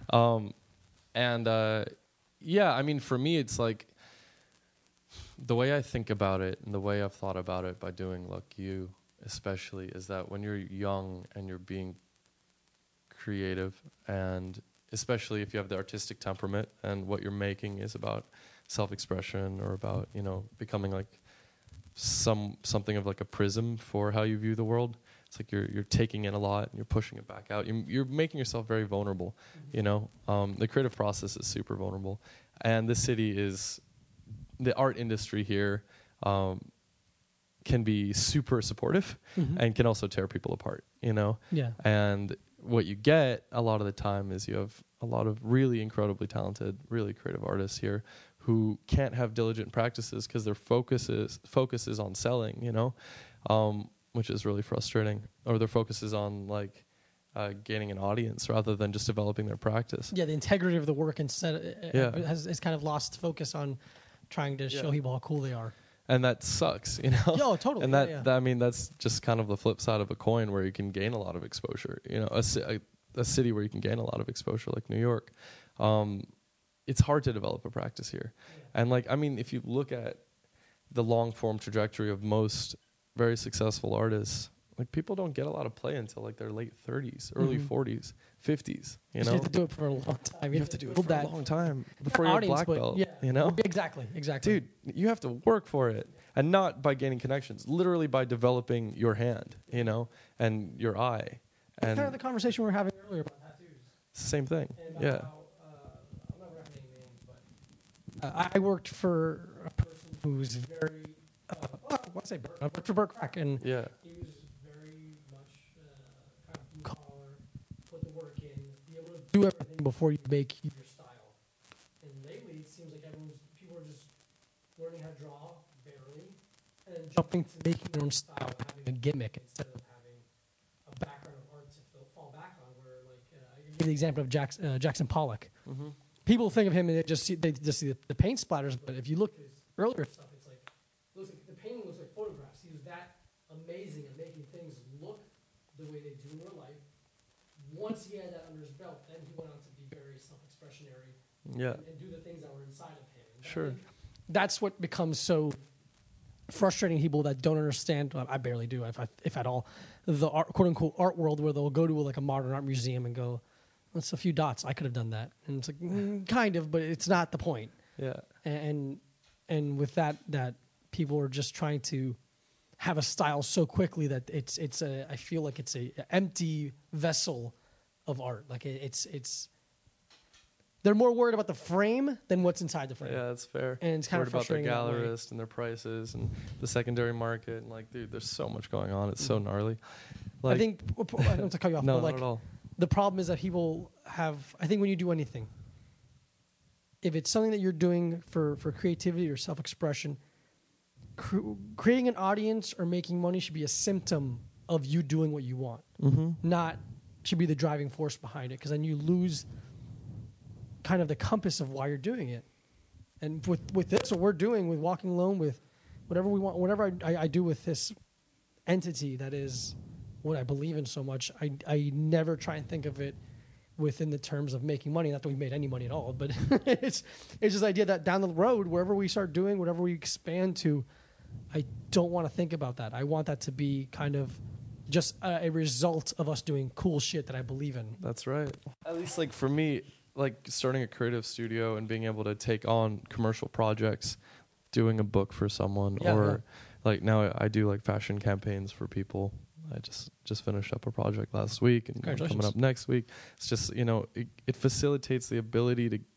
Speaker 3: Yeah, I mean, for me, it's like the way I think about it and the way I've thought about it by doing Luck You, especially, is that when you're young and you're being creative, and especially if you have the artistic temperament and what you're making is about self-expression or about, you know, becoming like something of like a prism for how you view the world. It's like you're taking in a lot and you're pushing it back out. You're making yourself very vulnerable, you know. The creative process is super vulnerable, and the city is, the art industry here can be super supportive and can also tear people apart, you know.
Speaker 1: Yeah.
Speaker 3: And what you get a lot of the time is you have a lot of really incredibly talented, really creative artists here who can't have diligent practices because their focus is on selling, you know, which is really frustrating. Or their focus is on like gaining an audience rather than just developing their practice.
Speaker 1: Yeah, the integrity of the work instead has kind of lost focus on trying to show people how cool they are.
Speaker 3: And that sucks, you know.
Speaker 1: Yeah, totally.
Speaker 3: And that I mean, that's just kind of the flip side of a coin, where you can gain a lot of exposure. You know, a city where you can gain a lot of exposure, like New York. It's hard to develop a practice here. And like, I mean, if you look at the long form trajectory of most very successful artists, like people don't get a lot of play until like their late 30s, early 40s, 50s. You know,
Speaker 1: have to do it for a long time.
Speaker 3: you have to do it for a long time before you're a black belt.
Speaker 1: Yeah,
Speaker 3: you know,
Speaker 1: exactly.
Speaker 3: Dude, you have to work for it, and not by gaining connections. Literally by developing your hand, you know, and your eye. And
Speaker 1: kind of the conversation we were having earlier about tattoos.
Speaker 3: It's the same thing.
Speaker 1: And
Speaker 3: Yeah.
Speaker 1: how, I'm not going to name names, but I worked for a person who's very, I worked for Burt Crack, and
Speaker 3: Yeah.
Speaker 1: he was very much kind of blue collar, put the work in, be able to do everything before you make your style. And lately, it seems like people are just learning how to draw barely, and then jumping to making their own style and having a gimmick instead of having a background of art to fall back on. Where, like, I give the example of Jackson Pollock.
Speaker 3: Mm-hmm.
Speaker 1: People think of him and they just see the paint splatters, but if you look at his earlier stuff, it's like the painting looks like photographs. He was that amazing at making things look the way they do in real life. Once he had that under his belt, then he went on to be very self-expressionary,
Speaker 3: Yeah.
Speaker 1: and do the things that were inside of him. And
Speaker 3: Sure.
Speaker 1: that's what becomes so frustrating. People that don't understand, well, I barely do, if at all, the art, quote unquote art world, where they'll go to like a modern art museum and go, "That's a few dots. I could have done that," and it's like kind of, but it's not the point.
Speaker 3: Yeah.
Speaker 1: And with that people are just trying to have a style so quickly that I feel like it's a empty vessel of art. Like it's they're more worried about the frame than what's inside the frame.
Speaker 3: Yeah, that's fair.
Speaker 1: And it's kind of frustrating
Speaker 3: about
Speaker 1: in
Speaker 3: their
Speaker 1: that way.
Speaker 3: gallerist and their prices and the secondary market, and like, dude, there's so much going on. It's so gnarly. Like,
Speaker 1: I think I don't want to cut you off,
Speaker 3: no,
Speaker 1: but like
Speaker 3: not at all.
Speaker 1: the problem is that people have. I think when you do anything, if it's something that you're doing for creativity or self-expression, creating an audience or making money should be a symptom of you doing what you want, not should be the driving force behind it, because then you lose kind of the compass of why you're doing it. And with this, what we're doing with Walking Alone, with whatever we want, whatever I do with this entity that is what I believe in so much, I never try and think of it within the terms of making money. Not that we made any money at all, but it's just the idea that down the road, wherever we start doing, whatever we expand to, I don't want to think about that. I want that to be kind of just a result of us doing cool shit that I believe in.
Speaker 3: That's right. At least like for me, like starting a creative studio and being able to take on commercial projects, doing a book for someone, like now I do like fashion campaigns for people. I just finished up a project last week and one coming up next week. It's just, you know, it facilitates the ability to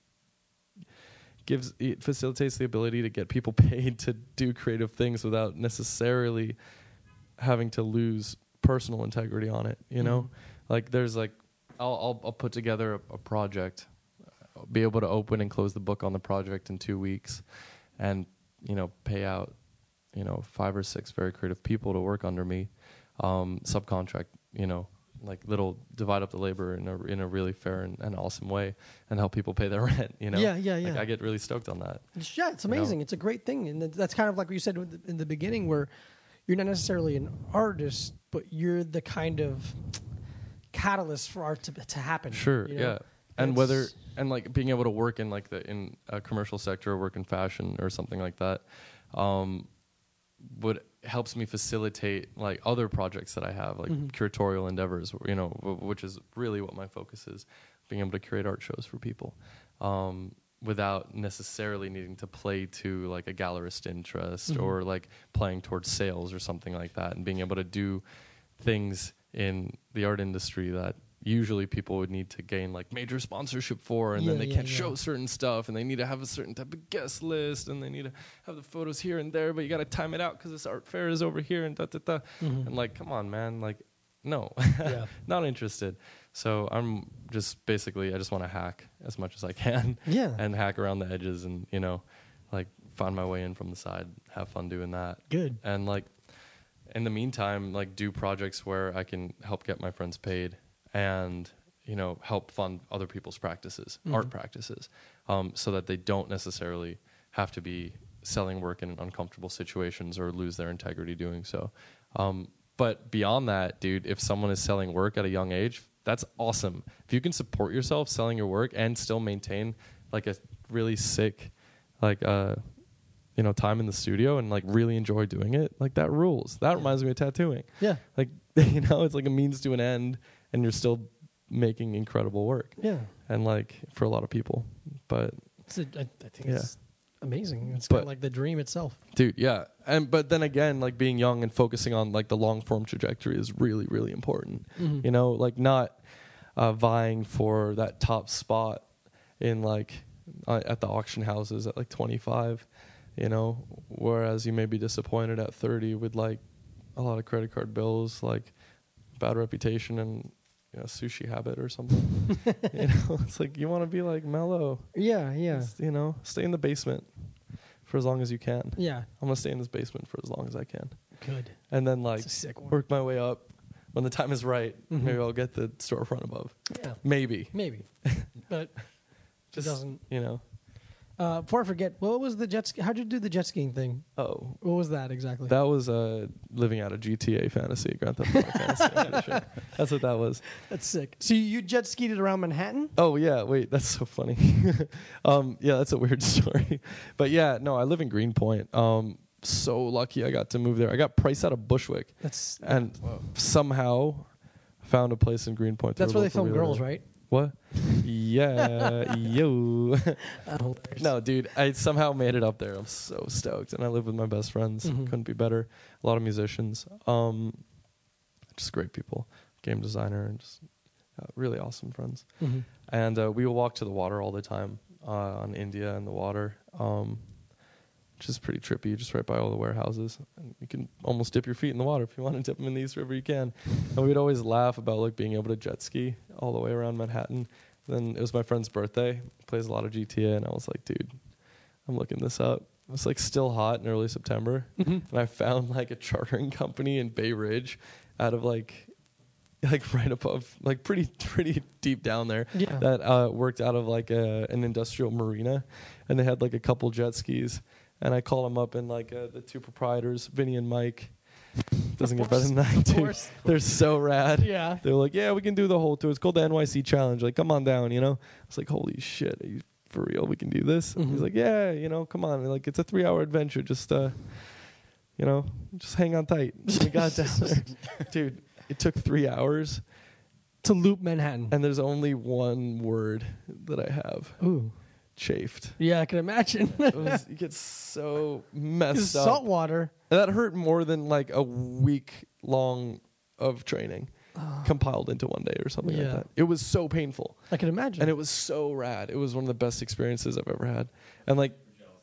Speaker 3: get people paid to do creative things without necessarily having to lose personal integrity on it, you know? Like there's like I'll put together a project, be able to open and close the book on the project in 2 weeks, and, you know, pay out, you know, 5 or 6 very creative people to work under me, subcontract, you know, like divide up the labor in a really fair and awesome way, and help people pay their rent, you know?
Speaker 1: Yeah.
Speaker 3: Like I get really stoked on that.
Speaker 1: Yeah, it's amazing. You know? It's a great thing. And that's kind of like what you said in the beginning, where you're not necessarily an artist, but you're the kind of catalyst for art to happen.
Speaker 3: Sure,
Speaker 1: you know?
Speaker 3: yeah. And like being able to work in like in a commercial sector, or work in fashion or something like that, helps me facilitate like other projects that I have, like curatorial endeavors, you know, which is really what my focus is, being able to curate art shows for people, without necessarily needing to play to like a gallerist interest or like playing towards sales or something like that, and being able to do things in the art industry that usually people would need to gain like major sponsorship for, and then they can't show certain stuff, and they need to have a certain type of guest list, and they need to have the photos here and there, but you got to time it out because this art fair is over here and and like, come on, man, like, no, not interested. So I'm just basically, I just want to hack as much as I can, and hack around the edges, and, you know, like find my way in from the side, have fun doing that.
Speaker 1: Good.
Speaker 3: And like in the meantime, like do projects where I can help get my friends paid, and, you know, help fund other people's practices, art practices, so that they don't necessarily have to be selling work in uncomfortable situations or lose their integrity doing so. But beyond that, dude, if someone is selling work at a young age, that's awesome. If you can support yourself selling your work and still maintain like a really sick, like, time in the studio and like really enjoy doing it, like that rules. That reminds me of tattooing.
Speaker 1: Yeah.
Speaker 3: Like, it's like a means to an end and you're still making incredible work.
Speaker 1: Yeah.
Speaker 3: And like for a lot of people, but
Speaker 1: I think it's amazing. It's
Speaker 3: But-
Speaker 1: kind of like the dream itself.
Speaker 3: dude, yeah. But then again, like being young and focusing on like the long form trajectory is really, really important.
Speaker 1: Mhm.
Speaker 3: Like not vying for that top spot in like at the auction houses at like 25, whereas you may be disappointed at 30 with like a lot of credit card bills, like bad reputation and sushi habit or something. It's like you want to be like mellow.
Speaker 1: Yeah, yeah.
Speaker 3: Just, stay in the basement for as long as you can.
Speaker 1: Yeah.
Speaker 3: I'm gonna stay in this basement for as long as I can,
Speaker 1: Good.
Speaker 3: and then like
Speaker 1: That's a sick one.
Speaker 3: work my way up. When the time is right,
Speaker 1: Mhm.
Speaker 3: maybe I'll get the storefront above.
Speaker 1: Yeah.
Speaker 3: Maybe.
Speaker 1: But
Speaker 3: Just,
Speaker 1: it doesn't. Before I forget, what was the jet ski? How'd you do the jet skiing thing?
Speaker 3: Oh,
Speaker 1: What was that exactly?
Speaker 3: that was living out a GTA fantasy, Grand Theft Auto fantasy. I'm pretty sure. That's what that was.
Speaker 1: That's sick. So you jet skied it around Manhattan?
Speaker 3: Oh yeah, wait, that's so funny. Yeah, that's a weird story. But yeah, no, I live in Greenpoint. So lucky I got to move there. I got priced out of Bushwick
Speaker 1: That's
Speaker 3: and somehow found a place in Greenpoint.
Speaker 1: that's where they film Girls, right?
Speaker 3: What? Yeah, yo. No, dude, I somehow made it up there. I'm so stoked, and I live with my best friends.
Speaker 1: Mhm.
Speaker 3: Couldn't be better. A lot of musicians, just great people. Game designer, and just really awesome friends.
Speaker 1: Mm-hmm.
Speaker 3: And we will walk to the water all the time on India and the water, which is pretty trippy. Just right by all the warehouses, and you can almost dip your feet in the water if you want to dip them in the East River. You can. And we'd always laugh about like being able to jet ski all the way around Manhattan. Then it was my friend's birthday. He plays a lot of GTA, and I was like, dude, I'm looking this up. It was like still hot in early September,
Speaker 1: Mhm.
Speaker 3: and I found like a chartering company in Bay Ridge, out of like right above, like pretty deep down there.
Speaker 1: Yeah.
Speaker 3: That worked out of like an industrial marina, and they had like a couple jet skis. And I called them up, and like the two proprietors, Vinny and Mike. Doesn't get better than that, dude.
Speaker 1: course.
Speaker 3: They're so rad.
Speaker 1: Yeah.
Speaker 3: They're like, yeah, we can do the whole tour. It's called the NYC Challenge. Like, come on down, I was like, holy shit, are you for real? We can do this?
Speaker 1: Mhm.
Speaker 3: He's like, yeah, come on. And like, it's a 3-hour adventure. Just, just hang on tight. We got down there. Dude, it took 3 hours,
Speaker 1: To loop Manhattan.
Speaker 3: and there's only one word that I have.
Speaker 1: Ooh.
Speaker 3: Chafed.
Speaker 1: Yeah, I can imagine.
Speaker 3: You get so messed up.
Speaker 1: Salt water.
Speaker 3: And that hurt more than like a week long of training compiled into one day or something like
Speaker 1: Yeah.
Speaker 3: that. It was so painful.
Speaker 1: I can imagine.
Speaker 3: And it was so rad. It was one of the best experiences I've ever had. And like,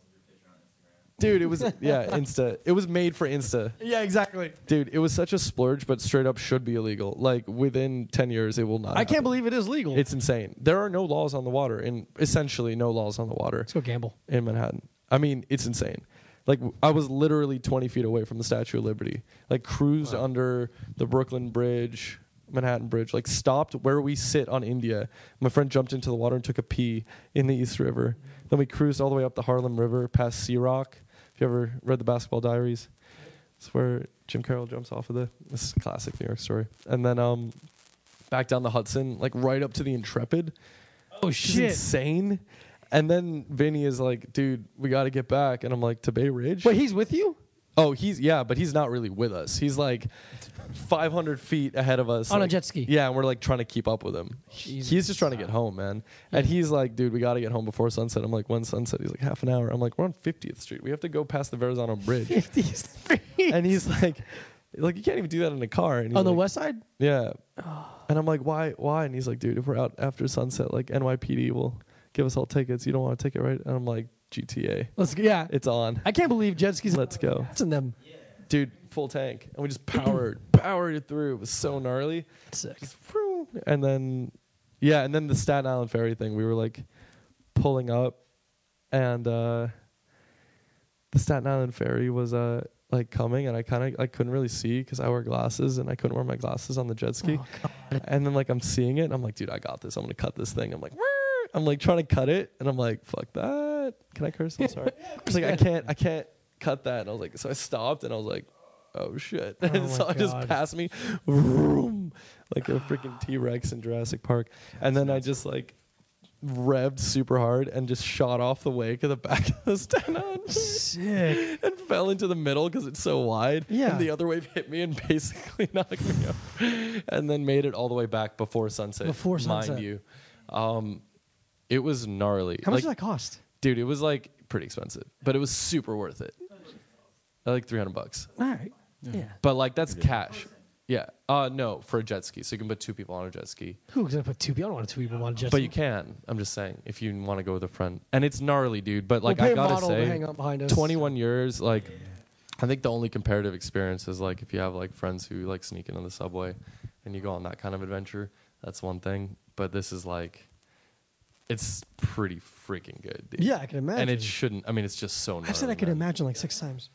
Speaker 3: dude, it was, Insta. It was made for Insta.
Speaker 1: yeah, exactly.
Speaker 3: Dude, it was such a splurge, but straight up should be illegal. Like within 10 years, it will not.
Speaker 1: I can't believe it is legal.
Speaker 3: It's insane. There are no laws on the water, and essentially no laws on the water
Speaker 1: Let's go gamble.
Speaker 3: in Manhattan. I mean, it's insane. Like, I was literally 20 feet away from the Statue of Liberty. Like, cruised under the Brooklyn Bridge, Manhattan Bridge. Like, stopped where we sit on India. My friend jumped into the water and took a pee in the East River. Then we cruised all the way up the Harlem River past Sea Rock. If you ever read the Basketball Diaries, it's where Jim Carroll jumps off of this is a classic New York story. And then back down the Hudson, like right up to the Intrepid.
Speaker 1: Oh,
Speaker 3: Which is insane. And then Vinny is like, dude, we got to get back. And I'm like, to Bay Ridge?
Speaker 1: Wait, he's with you?
Speaker 3: Oh, but he's not really with us. He's like 500 feet ahead of us.
Speaker 1: On a
Speaker 3: like-
Speaker 1: jet ski?
Speaker 3: Yeah, and we're like trying to keep up with him.
Speaker 1: Jesus.
Speaker 3: He's just trying to get home, man. And he's like, dude, we got to get home before sunset. I'm like, when's sunset? He's like, half an hour. I'm like, we're on 50th Street. We have to go past the Verrazano Bridge.
Speaker 1: 50th Street.
Speaker 3: And he's like, you can't even do that in a car. And he's
Speaker 1: On the
Speaker 3: like,
Speaker 1: west side?
Speaker 3: yeah. And I'm like, why? And he's like, dude, if we're out after sunset, like NYPD will give us all tickets. You don't want a ticket, right? And I'm like, GTA.
Speaker 1: Let's go. Yeah.
Speaker 3: It's on.
Speaker 1: I can't believe jet skis.
Speaker 3: Let's go.
Speaker 1: That's in them.
Speaker 3: Dude, full tank. And we just powered it through. It was so gnarly.
Speaker 1: Sick.
Speaker 3: Just, whew. And then the Staten Island ferry thing, we were like pulling up, and the Staten Island ferry was like coming, and I couldn't really see because I wear glasses, and I couldn't wear my glasses on the jet ski.
Speaker 1: Oh,
Speaker 3: And then like I'm seeing it, and I'm like, dude, I got this. I'm gonna cut this thing. I'm like, "Wah!" I'm like trying to cut it, and I'm like, fuck that. Can I curse? I'm sorry. I was like, I can't cut that. And I was like, so I stopped, and I was like, oh shit.
Speaker 1: Oh
Speaker 3: And
Speaker 1: my
Speaker 3: so it just
Speaker 1: God.
Speaker 3: passed me, vroom, like a freaking T-Rex in Jurassic Park. And then I just like revved super hard and just shot off the wake of the back of the Stena.
Speaker 1: Sick.
Speaker 3: And fell into the middle because it's so wide.
Speaker 1: Yeah.
Speaker 3: And the other wave hit me and basically knocked me up. And then made it all the way back before sunset.
Speaker 1: Before sunset.
Speaker 3: Mind you. It was gnarly.
Speaker 1: How much did that cost?
Speaker 3: Dude, it was like pretty expensive, but it was super worth it. Like $300.
Speaker 1: All right. Yeah.
Speaker 3: But like that's cash. Yeah. No, for a jet ski. So you can put 2 people on a jet ski.
Speaker 1: Who's gonna put 2 people? I don't want 2 people on a jet
Speaker 3: But
Speaker 1: ski.
Speaker 3: you can. I'm just saying, if you want to go with a friend. And it's gnarly, dude. But like
Speaker 1: We'll pay
Speaker 3: I gotta
Speaker 1: a model to
Speaker 3: say,
Speaker 1: hang up behind us.
Speaker 3: 21 years, like I think the only comparative experience is like if you have like friends who like sneak into the subway and you go on that kind of adventure, that's one thing. But this is like, it's pretty freaking good, dude.
Speaker 1: Yeah, I can imagine.
Speaker 3: And it shouldn't, I mean, it's just so gnarly.
Speaker 1: I said I could
Speaker 3: man.
Speaker 1: imagine like 6 times.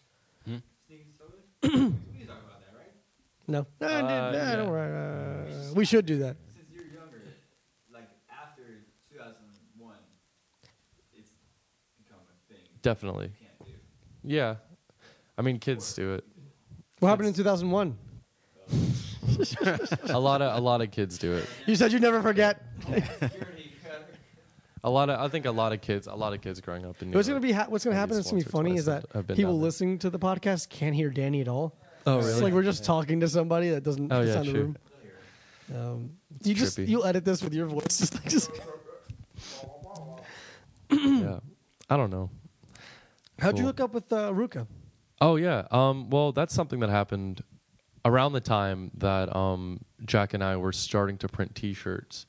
Speaker 1: No.
Speaker 3: yeah.
Speaker 1: Don't worry. We should do that.
Speaker 4: Since you're younger, like after 2001, it's become a thing
Speaker 3: Definitely.
Speaker 4: you can't do.
Speaker 3: Yeah. I mean, kids do it.
Speaker 1: What happened in 2001?
Speaker 3: A lot of kids do it.
Speaker 1: You said you'd never forget.
Speaker 3: I think a lot of kids growing up in New
Speaker 1: What's
Speaker 3: York.
Speaker 1: gonna be what's gonna
Speaker 3: At
Speaker 1: happen?
Speaker 3: least
Speaker 1: It's gonna be
Speaker 3: once or
Speaker 1: funny
Speaker 3: twice
Speaker 1: is that
Speaker 3: I've been
Speaker 1: people
Speaker 3: down there.
Speaker 1: listening to the podcast can't hear Danny at all.
Speaker 3: Oh,
Speaker 1: It's
Speaker 3: really?
Speaker 1: like we're just talking to somebody that doesn't
Speaker 3: Oh, yeah,
Speaker 1: sound in the
Speaker 3: true.
Speaker 1: room.
Speaker 3: It's trippy.
Speaker 1: You'll edit this with your voice, just.
Speaker 3: Yeah. I don't know.
Speaker 1: How'd you
Speaker 3: Cool.
Speaker 1: hook up with Ruka?
Speaker 3: Oh yeah. Well, that's something that happened around the time that Jack and I were starting to print T-shirts.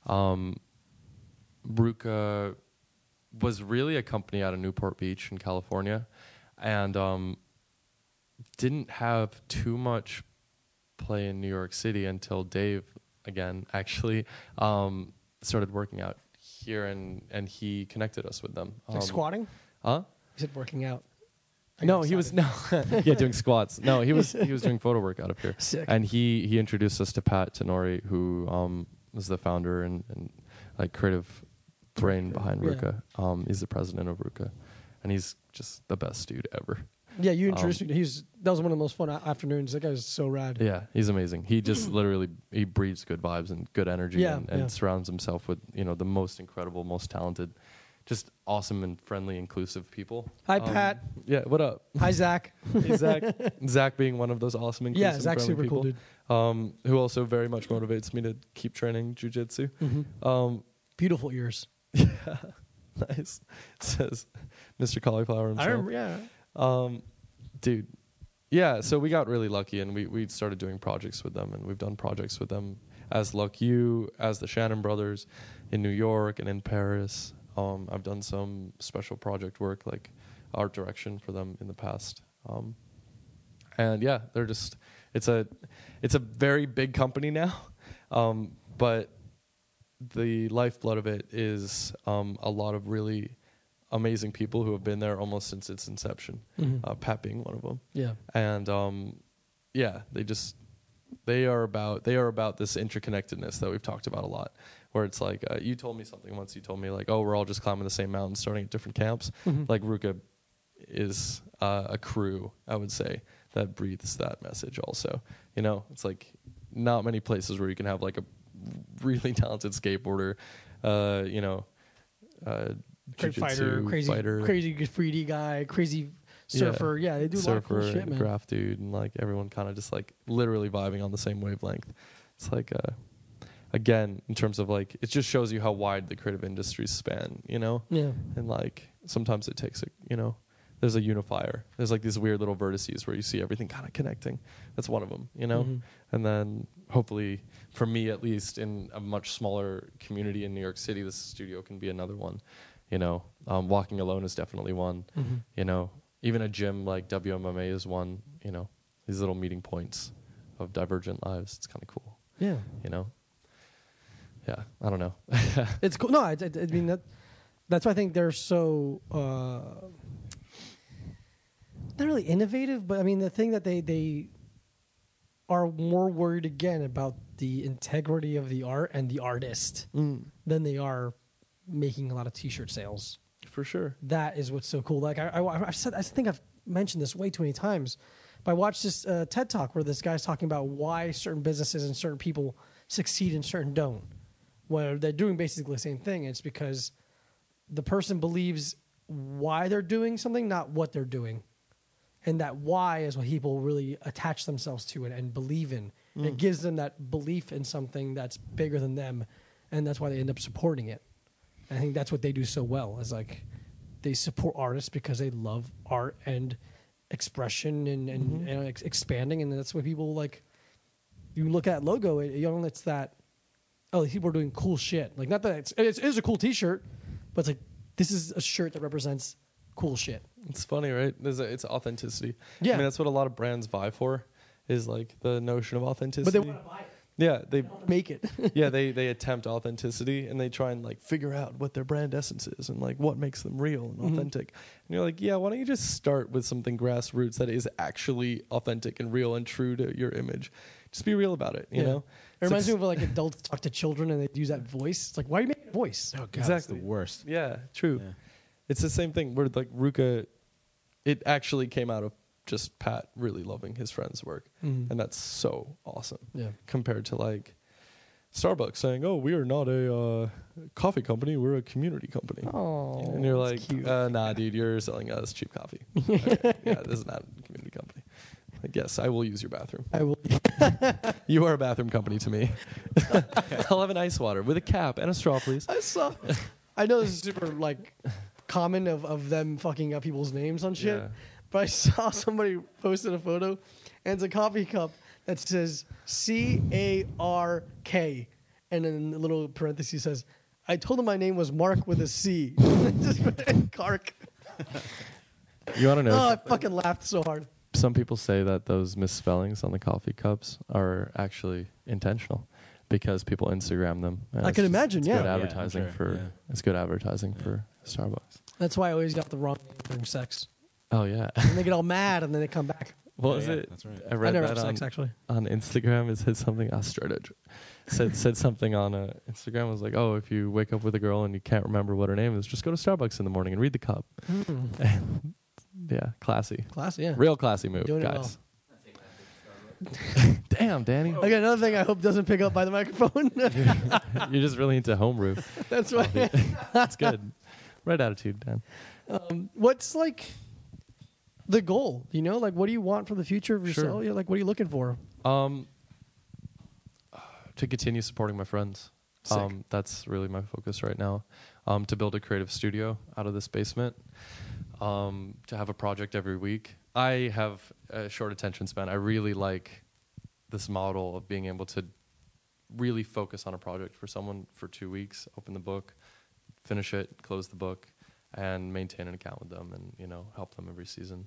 Speaker 3: Ruka was really a company out of Newport Beach in California, and didn't have too much play in New York City until Dave again actually started working out here, and he connected us with them.
Speaker 1: Like squatting?
Speaker 3: Huh?
Speaker 1: You said working out.
Speaker 3: No, he was doing squats. No, he was doing photo work out of here.
Speaker 1: Sick.
Speaker 3: And he introduced us to Pat Tenori, who was the founder and like creative brain behind
Speaker 1: Yeah.
Speaker 3: Ruka. He's the president of Ruka, and he's just the best dude ever.
Speaker 1: Yeah, you introduced me. That was one of the most fun afternoons. That guy was so rad.
Speaker 3: Yeah, he's amazing. He just literally he breathes good vibes and good energy,
Speaker 1: Yeah,
Speaker 3: and
Speaker 1: yeah.
Speaker 3: surrounds himself with the most incredible, most talented, just awesome and friendly, inclusive people.
Speaker 1: Hi, Pat.
Speaker 3: Yeah, what up?
Speaker 1: Hi, Zach.
Speaker 3: Hey, Zach. Zach being one of those awesome, inclusive,
Speaker 1: Yeah, Zach's
Speaker 3: friendly
Speaker 1: super cool,
Speaker 3: people,
Speaker 1: dude.
Speaker 3: who also very much motivates me to keep training jujitsu.
Speaker 1: Beautiful ears.
Speaker 3: Nice, says Mr. Cauliflower himself.
Speaker 1: I remember. Yeah.
Speaker 3: Dude, yeah. So we got really lucky, and we started doing projects with them, and we've done projects with them as Luck You, as the Shannon Brothers, in New York and in Paris. I've done some special project work, like art direction for them in the past. And yeah, they're just it's a very big company now, but the lifeblood of it is a lot of really amazing people who have been there almost since its inception. Pat being one of them.
Speaker 1: Yeah.
Speaker 3: And yeah, they are about this interconnectedness that we've talked about a lot, where it's like you told me something once. You told me like, oh, we're all just climbing the same mountain, starting at different camps. Like Ruka is a crew, I would say, that breathes that message. Also, it's like not many places where you can have like a really talented skateboarder,
Speaker 1: Great fighter, crazy graffiti guy, crazy surfer. Yeah, they do a lot of cool
Speaker 3: surfer,
Speaker 1: shit, man.
Speaker 3: graph dude, and like everyone kind of just like literally vibing on the same wavelength. It's like again, in terms of like, it just shows you how wide the creative industries span,
Speaker 1: Yeah.
Speaker 3: and like sometimes it takes there's a unifier. There's like these weird little vertices where you see everything kind of connecting. That's one of them, And then hopefully, for me at least, in a much smaller community in New York City, this studio can be another one. Walking Alone is definitely one. Even a gym like WMMA is one. These little meeting points of divergent lives. It's kind of cool.
Speaker 1: Yeah.
Speaker 3: Yeah, I don't know.
Speaker 1: It's cool. No, I mean that's why I think they're so not really innovative, but I mean the thing that they are more worried again about the integrity of the art and the artist than they are making a lot of T-shirt sales.
Speaker 3: For sure.
Speaker 1: That is what's so cool. Like I think I've mentioned this way too many times, but I watched this TED Talk where this guy's talking about why certain businesses and certain people succeed and certain don't. where they're doing basically the same thing. It's because the person believes why they're doing something, not what they're doing. And that why is what people really attach themselves to and believe in. It gives them that belief in something that's bigger than them, and that's why they end up supporting it. And I think that's what they do so well, is like they support artists because they love art and expression and expanding, and that's what people like. You look at logo, it's that, oh, people are doing cool shit. Like, not that it is a cool T-shirt, but it's like, this is a shirt that represents cool shit.
Speaker 3: It's funny, right? It's authenticity.
Speaker 1: Yeah.
Speaker 3: I mean, that's what a lot of brands vie for, is like the notion of authenticity.
Speaker 1: But they want to buy it.
Speaker 3: Yeah, they
Speaker 1: Make it.
Speaker 3: yeah, they attempt authenticity, and they try and like figure out what their brand essence is and like what makes them real and authentic. And you're like, yeah, why don't you just start with something grassroots that is actually authentic and real and true to your image? Just be real about it, you know?
Speaker 1: It reminds me of like adults talk to children and they use that voice. It's like, why are you making a voice?
Speaker 2: Oh, God,
Speaker 3: Exactly.
Speaker 2: it's the worst.
Speaker 3: Yeah, true.
Speaker 2: Yeah.
Speaker 3: It's the same thing where like Ruka, it actually came out of just Pat really loving his friend's work. And that's so awesome.
Speaker 1: Yeah.
Speaker 3: Compared to like Starbucks saying, oh, we are not a coffee company, we're a community company.
Speaker 1: Oh,
Speaker 3: And you're like,
Speaker 1: that's cute.
Speaker 3: nah, dude, you're selling us cheap coffee. Okay, yeah, this is not a community company. Like, yes, I will use your bathroom.
Speaker 1: I will.
Speaker 3: You are a bathroom company to me. I'll have an ice water with a cap and a straw, please.
Speaker 1: I know this is super like common of them fucking up people's names on shit,
Speaker 3: Yeah.
Speaker 1: but I saw somebody posted a photo, and it's a coffee cup that says CARK, and then a little parenthesis says, "I told him my name was Mark with a C." Just Kark.
Speaker 3: You want to know?
Speaker 1: Oh, I fucking laughed so hard.
Speaker 3: Some people say that those misspellings on the coffee cups are actually intentional because people Instagram them. And
Speaker 1: I
Speaker 3: it's
Speaker 1: can
Speaker 3: just-
Speaker 1: imagine,
Speaker 3: it's
Speaker 1: yeah.
Speaker 3: good
Speaker 1: Yeah,
Speaker 2: I'm
Speaker 3: advertising
Speaker 2: sure,
Speaker 3: for
Speaker 2: yeah.
Speaker 3: it's good advertising for Starbucks.
Speaker 1: That's why I always got the wrong name during sex.
Speaker 3: Oh yeah.
Speaker 1: And they get all mad, and then they come back.
Speaker 3: What
Speaker 2: Oh,
Speaker 3: was
Speaker 2: yeah,
Speaker 3: it?
Speaker 2: that's right.
Speaker 3: I
Speaker 1: I
Speaker 3: read
Speaker 1: never
Speaker 3: that
Speaker 1: have sex,
Speaker 3: on,
Speaker 1: actually.
Speaker 3: on Instagram. It said something. I started said something on Instagram. It was like, oh, if you wake up with a girl and you can't remember what her name is, just go to Starbucks in the morning and read the cup. Yeah, classy.
Speaker 1: Class, yeah.
Speaker 3: Real classy move,
Speaker 1: Doing it
Speaker 3: guys.
Speaker 4: I take that to Starbucks.
Speaker 3: Damn, Danny.
Speaker 1: Okay, another thing I hope doesn't pick up by the microphone.
Speaker 3: You're just really into homebrew.
Speaker 1: That's why.
Speaker 3: That's good. Right attitude, Dan.
Speaker 1: What's like the goal? You know, like what do you want for the future of
Speaker 3: Sure.
Speaker 1: yourself? Yeah, like what are you looking for?
Speaker 3: To continue supporting my friends.
Speaker 1: Sick.
Speaker 3: That's really my focus right now. To build a creative studio out of this basement. To have a project every week. I have a short attention span. I really like this model of being able to really focus on a project for someone for 2 weeks, open the book, finish it, close the book, and maintain an account with them and, you know, help them every season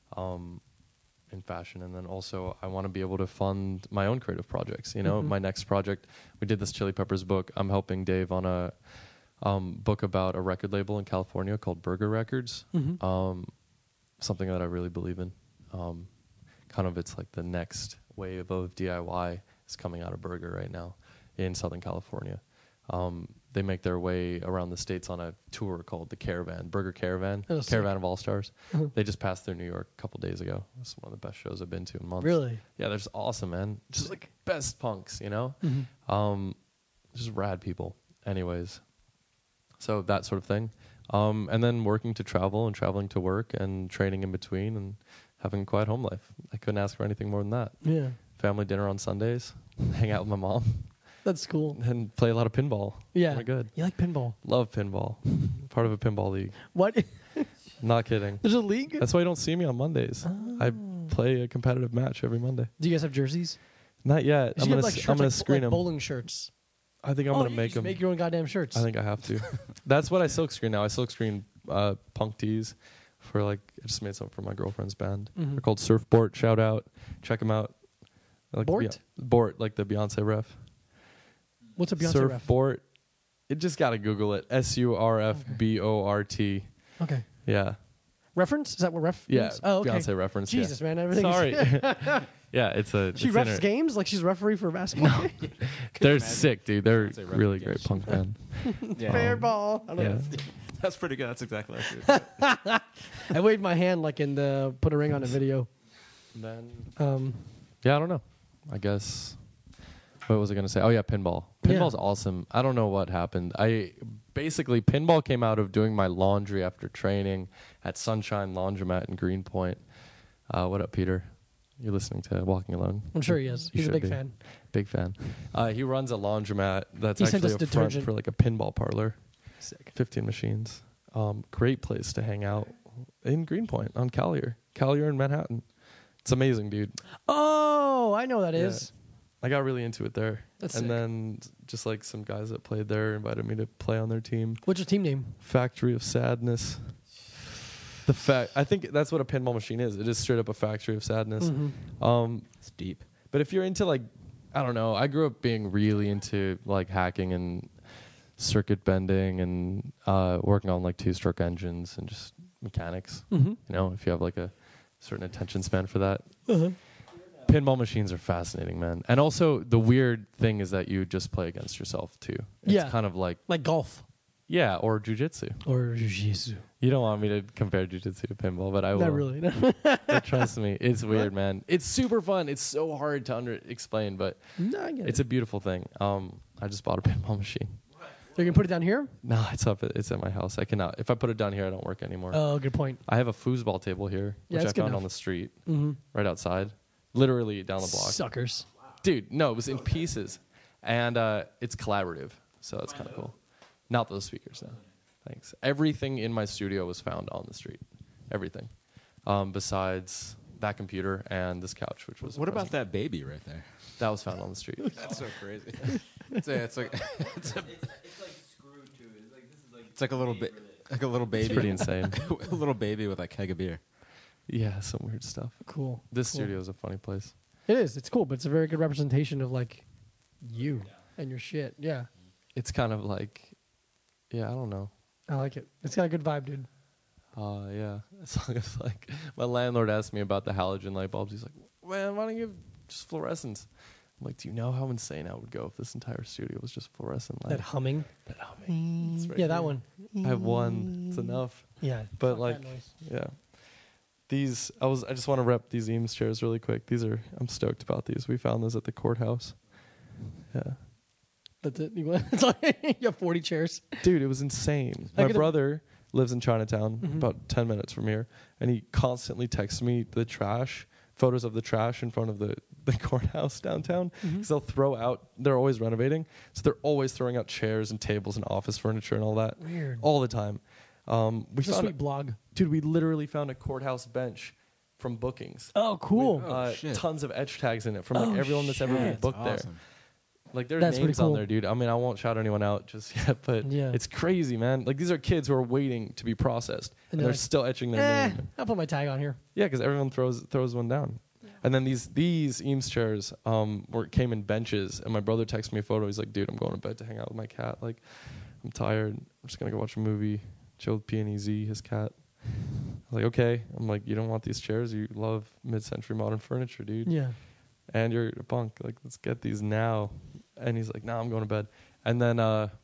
Speaker 3: in fashion. And then also I want to be able to fund my own creative projects. You know, my next project, we did this Chili Peppers book. I'm helping Dave on a book about a record label in California called Burger Records. Something that I really believe in. Kind of it's like the next wave of DIY is coming out of Burger right now in Southern California. They make their way around the States on a tour called the Caravan, Burger Caravan,
Speaker 1: Oh, sick.
Speaker 3: Caravan of All Stars. They just passed through New York a couple days ago. It's one of the best shows I've been to in months.
Speaker 1: Really?
Speaker 3: Yeah, they're just awesome, man. Just like best punks, you know? Just rad people. Anyways, so that sort of thing. And then working to travel and traveling to work and training in between and having a quiet home life. I couldn't ask for anything more than that.
Speaker 1: Yeah,
Speaker 3: Family dinner on Sundays, hang out with my mom,
Speaker 1: that's cool.
Speaker 3: and play a lot of pinball.
Speaker 1: Yeah,
Speaker 3: We're good.
Speaker 1: You like pinball?
Speaker 3: Love pinball. Part of a pinball league.
Speaker 1: What?
Speaker 3: Not kidding.
Speaker 1: There's a league?
Speaker 3: That's why you don't see me on Mondays. I play a competitive match every Monday.
Speaker 1: Do you guys have jerseys?
Speaker 3: Not yet.
Speaker 1: You
Speaker 3: I'm
Speaker 1: should
Speaker 3: gonna
Speaker 1: get, like,
Speaker 3: I'm
Speaker 1: shirts,
Speaker 3: gonna
Speaker 1: like,
Speaker 3: screen
Speaker 1: like
Speaker 3: them.
Speaker 1: bowling shirts.
Speaker 3: I think I'm gonna
Speaker 1: you
Speaker 3: make
Speaker 1: just
Speaker 3: them.
Speaker 1: make your own goddamn shirts.
Speaker 3: I think I have to. That's what I silk screen now. I silk screen punk tees for like. I just made some for my girlfriend's band. They're called Surfboard. Shout out, check them out. Like
Speaker 1: Bort?
Speaker 3: Bort, like the Beyonce ref.
Speaker 1: What's a Beyonce ref?
Speaker 3: Surfboard. It just gotta Google it. SURFBORT.
Speaker 1: Okay.
Speaker 3: Yeah.
Speaker 1: Reference? Is that what ref
Speaker 3: Yeah.
Speaker 1: means? Oh, okay.
Speaker 3: Beyonce reference. yeah.
Speaker 1: Jesus, man. Everything.
Speaker 3: Sorry. Yeah, it's a.
Speaker 1: She
Speaker 3: it's
Speaker 1: refs
Speaker 3: in her-
Speaker 1: games like she's referee for basketball.
Speaker 3: They're
Speaker 2: imagine?
Speaker 3: sick, dude. They're
Speaker 2: Beyonce ref
Speaker 3: really
Speaker 2: games.
Speaker 3: great punk band.
Speaker 2: Yeah.
Speaker 1: Fair ball. I don't
Speaker 3: Yeah.
Speaker 1: know.
Speaker 2: That's pretty good. That's exactly what I should.
Speaker 1: I waved my hand like in the put a ring on a video.
Speaker 3: Then
Speaker 1: Um,
Speaker 3: yeah, I don't know. I guess. What was I gonna say? Oh yeah, pinball. Pinball's awesome. I don't know what happened. Pinball came out of doing my laundry after training at Sunshine Laundromat in Greenpoint. What up, Peter? You're listening to Walking Alone.
Speaker 1: I'm sure he is.
Speaker 3: You
Speaker 1: He's a
Speaker 3: should
Speaker 1: big
Speaker 3: be.
Speaker 1: fan.
Speaker 3: Big fan. He runs a laundromat that's
Speaker 1: He sent
Speaker 3: actually
Speaker 1: us
Speaker 3: a front
Speaker 1: detergent.
Speaker 3: for like a pinball parlor.
Speaker 1: Sick.
Speaker 3: 15 machines. Great place to hang out in Greenpoint on Collier in Manhattan. It's amazing, dude.
Speaker 1: Oh, I know what that
Speaker 3: Yeah.
Speaker 1: is.
Speaker 3: I got really into it there.
Speaker 1: That's
Speaker 3: and
Speaker 1: sick.
Speaker 3: then just like some guys that played there invited me to play on their team.
Speaker 1: What's your team name?
Speaker 3: Factory of Sadness. I think that's what a pinball machine is. It is straight up a factory of sadness.
Speaker 1: Mm-hmm.
Speaker 2: It's deep.
Speaker 3: But if you're into like, I don't know, I grew up being really into like hacking and circuit bending and working on like 2-stroke engines and just mechanics.
Speaker 1: Mm-hmm.
Speaker 3: You know, if you have like a certain attention span for that.
Speaker 1: Uh-huh.
Speaker 3: Pinball machines are fascinating, man. And also the weird thing is that you just play against yourself too. It's
Speaker 1: Yeah.
Speaker 3: kind of like,
Speaker 1: Like golf
Speaker 3: yeah, or jujitsu.
Speaker 1: or jiu-jitsu.
Speaker 3: You don't want me to compare jujitsu to pinball, but I will.
Speaker 1: Not really.
Speaker 3: But trust me, it's weird, man. It's super fun. It's so hard to explain, but
Speaker 1: No, I get
Speaker 3: it's a beautiful thing. I just bought a pinball machine.
Speaker 1: You're gonna put it down here?
Speaker 3: No, it's up. It's at my house. I cannot. If I put it down here, I don't work anymore.
Speaker 1: Oh, good point.
Speaker 3: I have a foosball table here,
Speaker 1: Yeah,
Speaker 3: which I
Speaker 1: that's good
Speaker 3: found
Speaker 1: enough.
Speaker 3: on the street,
Speaker 1: Mm-hmm.
Speaker 3: right outside, literally down the block.
Speaker 1: Suckers.
Speaker 3: Dude, no, it was in pieces, and it's collaborative, so that's kind of cool. Not those speakers, no. Thanks. Everything in my studio was found on the street. Everything, besides that computer and this couch, which was.
Speaker 2: What about that baby right there?
Speaker 3: That was found on the street.
Speaker 2: That's so crazy. It's like
Speaker 4: It's like screwed to it. It's like this is like.
Speaker 2: it's like a little bit like a little baby.
Speaker 3: It's pretty insane.
Speaker 2: A little baby with like keg of beer.
Speaker 3: Yeah, some weird stuff.
Speaker 1: Cool.
Speaker 3: This
Speaker 1: Cool.
Speaker 3: studio is a funny place.
Speaker 1: It is. It's cool, but it's a very good representation of like you and your shit. Yeah,
Speaker 3: It's kind of like, yeah, I don't know.
Speaker 1: I like it. It's got a good vibe, dude.
Speaker 3: Yeah. As long as like my landlord asked me about the halogen light bulbs, he's like, "Man, why don't you have just fluorescents?" I'm like, "Do you know how insane I would go if this entire studio was just fluorescent light?"
Speaker 1: That humming.
Speaker 3: That humming. It's right
Speaker 1: Yeah, that
Speaker 3: here.
Speaker 1: one.
Speaker 3: I have one. It's enough.
Speaker 1: Yeah,
Speaker 3: But
Speaker 1: fuck
Speaker 3: like,
Speaker 1: that noise.
Speaker 3: yeah. These, I just want to rep these Eames chairs really quick. I'm stoked about these. We found those at the courthouse. Yeah.
Speaker 1: That's it. It's like you have 40 chairs.
Speaker 3: Dude, it was insane.
Speaker 1: I
Speaker 3: My
Speaker 1: could've-
Speaker 3: brother lives in Chinatown,
Speaker 1: Mhm.
Speaker 3: about 10 minutes from here, and he constantly texts me photos of the trash in front of the courthouse downtown.
Speaker 1: Mhm.
Speaker 3: Because they'll throw out, they're always renovating, so they're always throwing out chairs and tables and office furniture and all that.
Speaker 1: Weird.
Speaker 3: All the time. We
Speaker 1: It's a
Speaker 3: found,
Speaker 1: sweet blog.
Speaker 3: dude, we literally found a courthouse bench from bookings.
Speaker 1: Oh, cool.
Speaker 2: Oh, shit.
Speaker 3: Tons of etch tags in it from like
Speaker 1: Oh,
Speaker 3: everyone that's ever been
Speaker 1: shit.
Speaker 2: That's
Speaker 3: booked
Speaker 2: awesome.
Speaker 3: there. Like there's
Speaker 1: That's pretty
Speaker 3: names on
Speaker 1: cool.
Speaker 3: there, dude. I mean, I won't shout anyone out just yet, but
Speaker 1: Yeah.
Speaker 3: it's crazy, man. Like these are kids who are waiting to be processed, and
Speaker 1: they're
Speaker 3: they're
Speaker 1: like,
Speaker 3: still etching their name.
Speaker 1: I'll put my tag on here.
Speaker 3: Yeah, because everyone throws one down. And then these Eames chairs came in benches, and my brother texted me a photo. He's like, "Dude, I'm going to bed to hang out with my cat. Like, I'm tired. I'm just gonna go watch a movie, chill with P&EZ, his cat." I was like, "Okay." I'm like, "You don't want these chairs? You love mid-century modern furniture, dude."
Speaker 1: Yeah.
Speaker 3: And you're a punk. Like, let's get these now. And he's like, "Nah, I'm going to bed." And then,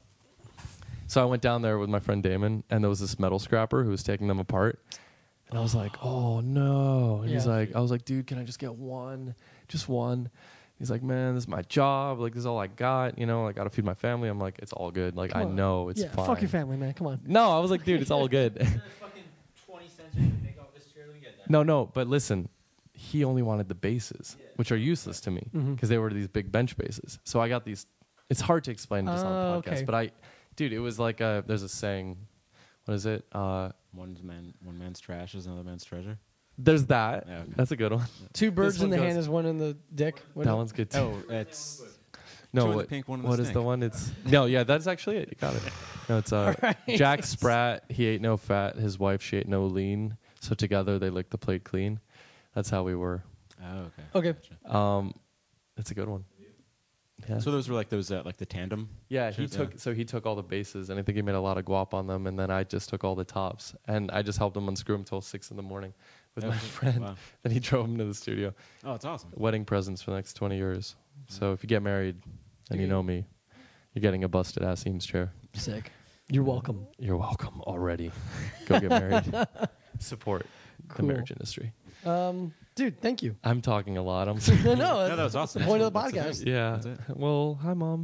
Speaker 3: so I went down there with my friend Damon, and there was this metal scrapper who was taking them apart. And I was like, "Oh no!" And he's
Speaker 1: Yeah.
Speaker 3: like, "I was like, dude, can I just get one, just one?" He's like, "Man, this is my job. Like, this is all I got. You know, I got to feed my family." I'm like, "It's all good. Like,
Speaker 1: Come
Speaker 3: I
Speaker 1: on.
Speaker 3: know it's
Speaker 1: yeah,
Speaker 3: fine."
Speaker 1: fuck your family, man. Come on.
Speaker 3: No, I was like, "Dude, it's all good."
Speaker 4: There's fucking 20 cents you can make off this chair. Let me get that.
Speaker 3: No, but listen, he only wanted the bases, which are useless to me
Speaker 1: Mhm.
Speaker 3: because they were these big bench bases. So I got these. It's hard to explain just on a podcast,
Speaker 1: okay.
Speaker 3: but dude, it was like there's a saying. What is it?
Speaker 2: One man's trash is another man's treasure.
Speaker 3: There's that.
Speaker 2: Yeah, okay.
Speaker 3: That's a good one.
Speaker 1: Two birds in
Speaker 3: one
Speaker 1: the
Speaker 3: goes-
Speaker 1: hand is one in the dick. What
Speaker 3: That
Speaker 1: is it?
Speaker 3: one's good too.
Speaker 2: Oh, it's
Speaker 3: No,
Speaker 2: two in the
Speaker 3: what,
Speaker 2: pink, one in the
Speaker 3: what is
Speaker 2: stink.
Speaker 3: the one? It's no, yeah, that's actually it. You got it. No, it's Jack Spratt. He ate no fat. His wife, she ate no lean. So together they licked the plate clean. That's how we were.
Speaker 2: Oh, okay.
Speaker 1: Okay.
Speaker 2: Gotcha.
Speaker 3: It's a good one. Yeah.
Speaker 2: So those were like those like the tandem.
Speaker 3: Yeah, he
Speaker 2: Shit,
Speaker 3: took all the bases, and I think he made a lot of guap on them, and then I just took all the tops, and I just helped him unscrew them till 6 a.m. with my
Speaker 2: Okay.
Speaker 3: friend.
Speaker 2: Wow.
Speaker 3: Then he drove him to the studio.
Speaker 2: Oh, it's awesome.
Speaker 3: Wedding presents for the next 20 years. So if you get married and you know me, you're getting a busted ass Eames chair.
Speaker 1: Sick. You're welcome.
Speaker 3: You're welcome already. Go get married. Support the
Speaker 1: Cool.
Speaker 3: marriage industry.
Speaker 1: Dude, thank you.
Speaker 3: I'm talking a lot. I'm
Speaker 1: no,
Speaker 2: No, that was
Speaker 1: that's
Speaker 2: awesome.
Speaker 1: the point of the
Speaker 2: That's
Speaker 1: podcast.
Speaker 2: amazing.
Speaker 3: yeah.
Speaker 2: That's it.
Speaker 3: Well, hi mom.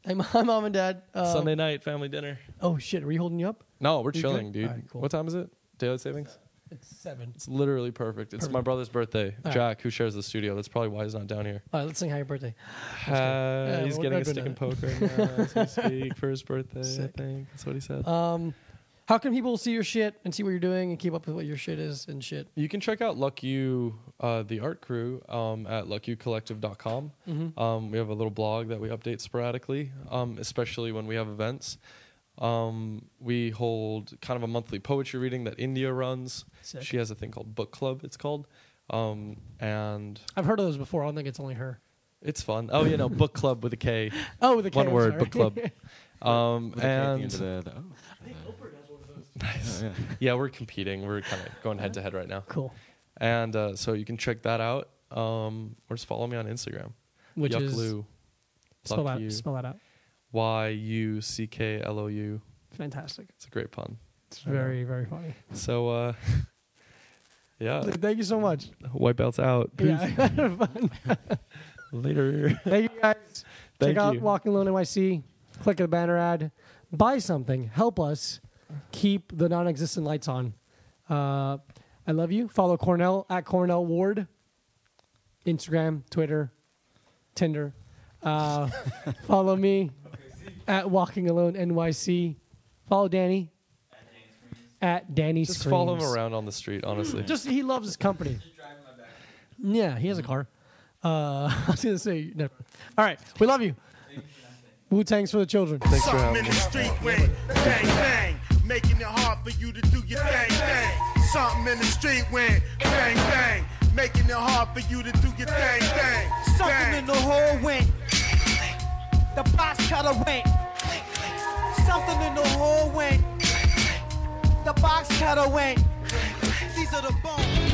Speaker 1: Hey, hi, Mom and Dad.
Speaker 3: Sunday night, family dinner.
Speaker 1: Oh, shit. Are we holding you up?
Speaker 3: No, we're
Speaker 1: You
Speaker 3: chilling,
Speaker 1: good?
Speaker 3: dude.
Speaker 1: All right, cool.
Speaker 3: What time is it? Daylight savings?
Speaker 1: It's 7.
Speaker 3: It's literally perfect. It's my brother's birthday.
Speaker 1: right.
Speaker 3: Jack, who shares the studio. That's probably why he's not down here.
Speaker 1: All right, let's sing happy birthday.
Speaker 3: He's
Speaker 1: we're
Speaker 3: getting a
Speaker 1: not
Speaker 3: stick
Speaker 1: doing
Speaker 3: and
Speaker 1: that.
Speaker 3: poke right now as we speak for his birthday,
Speaker 1: Sick.
Speaker 3: I think. That's what he said.
Speaker 1: How can people see your shit and see what you're doing and keep up with what your shit is and shit?
Speaker 3: You can check out Luck You, the art crew, at luckyoucollective.com. We have a little blog that we update sporadically, especially when we have events. We hold kind of a monthly poetry reading that India runs.
Speaker 1: Sick.
Speaker 3: She has a thing called Book Club, it's called. And
Speaker 1: I've heard of those before. I don't think it's only her.
Speaker 3: it's fun. Oh, you know, Book Club with a K.
Speaker 1: Oh, with a K,
Speaker 3: One
Speaker 1: I'm
Speaker 3: word,
Speaker 1: sorry.
Speaker 3: Book Club.
Speaker 2: With a K at the end
Speaker 3: And
Speaker 2: of the
Speaker 1: I think Oprah has one of those.
Speaker 3: nice.
Speaker 2: yeah.
Speaker 3: Yeah, we're competing. We're kind of going head to head right now.
Speaker 1: Cool.
Speaker 3: And so you can check that out. Or just follow me on Instagram.
Speaker 1: Which is
Speaker 3: Yucklou.
Speaker 1: spell
Speaker 3: Luck
Speaker 1: that.
Speaker 3: You.
Speaker 1: Spell that out.
Speaker 3: YUCKLOU.
Speaker 1: Fantastic.
Speaker 3: It's a great pun.
Speaker 1: It's very, very funny.
Speaker 3: So, yeah,
Speaker 1: Thank you so much.
Speaker 3: white belts out. Peace.
Speaker 1: Yeah, fun.
Speaker 3: Later.
Speaker 1: Thank you guys.
Speaker 3: Thank
Speaker 1: Check out
Speaker 3: you.
Speaker 1: Walking Alone NYC. Click the banner ad. Buy something. Help us keep the non-existent lights on. I love you. Follow Cornell at Cornell Ward. Instagram, Twitter, Tinder. Follow me at Walking Alone NYC. Follow Danny at Danny
Speaker 3: Just
Speaker 1: Screams.
Speaker 3: follow him around on the street, honestly.
Speaker 1: Just he loves his company.
Speaker 4: Just driving my back.
Speaker 1: Yeah, he has a car. I was gonna say never. All right, we love you. Wu-Tang's for the children.
Speaker 3: Thanks for
Speaker 5: Something
Speaker 3: having
Speaker 5: in
Speaker 3: me.
Speaker 5: the street went bang bang, making it hard for you to do your thing thing. Something in the street went bang bang, making it hard for you to do your thing thing.
Speaker 6: Something in the hole went. The box cutter went. Something in the hole went. The box cutter went. These are the bones.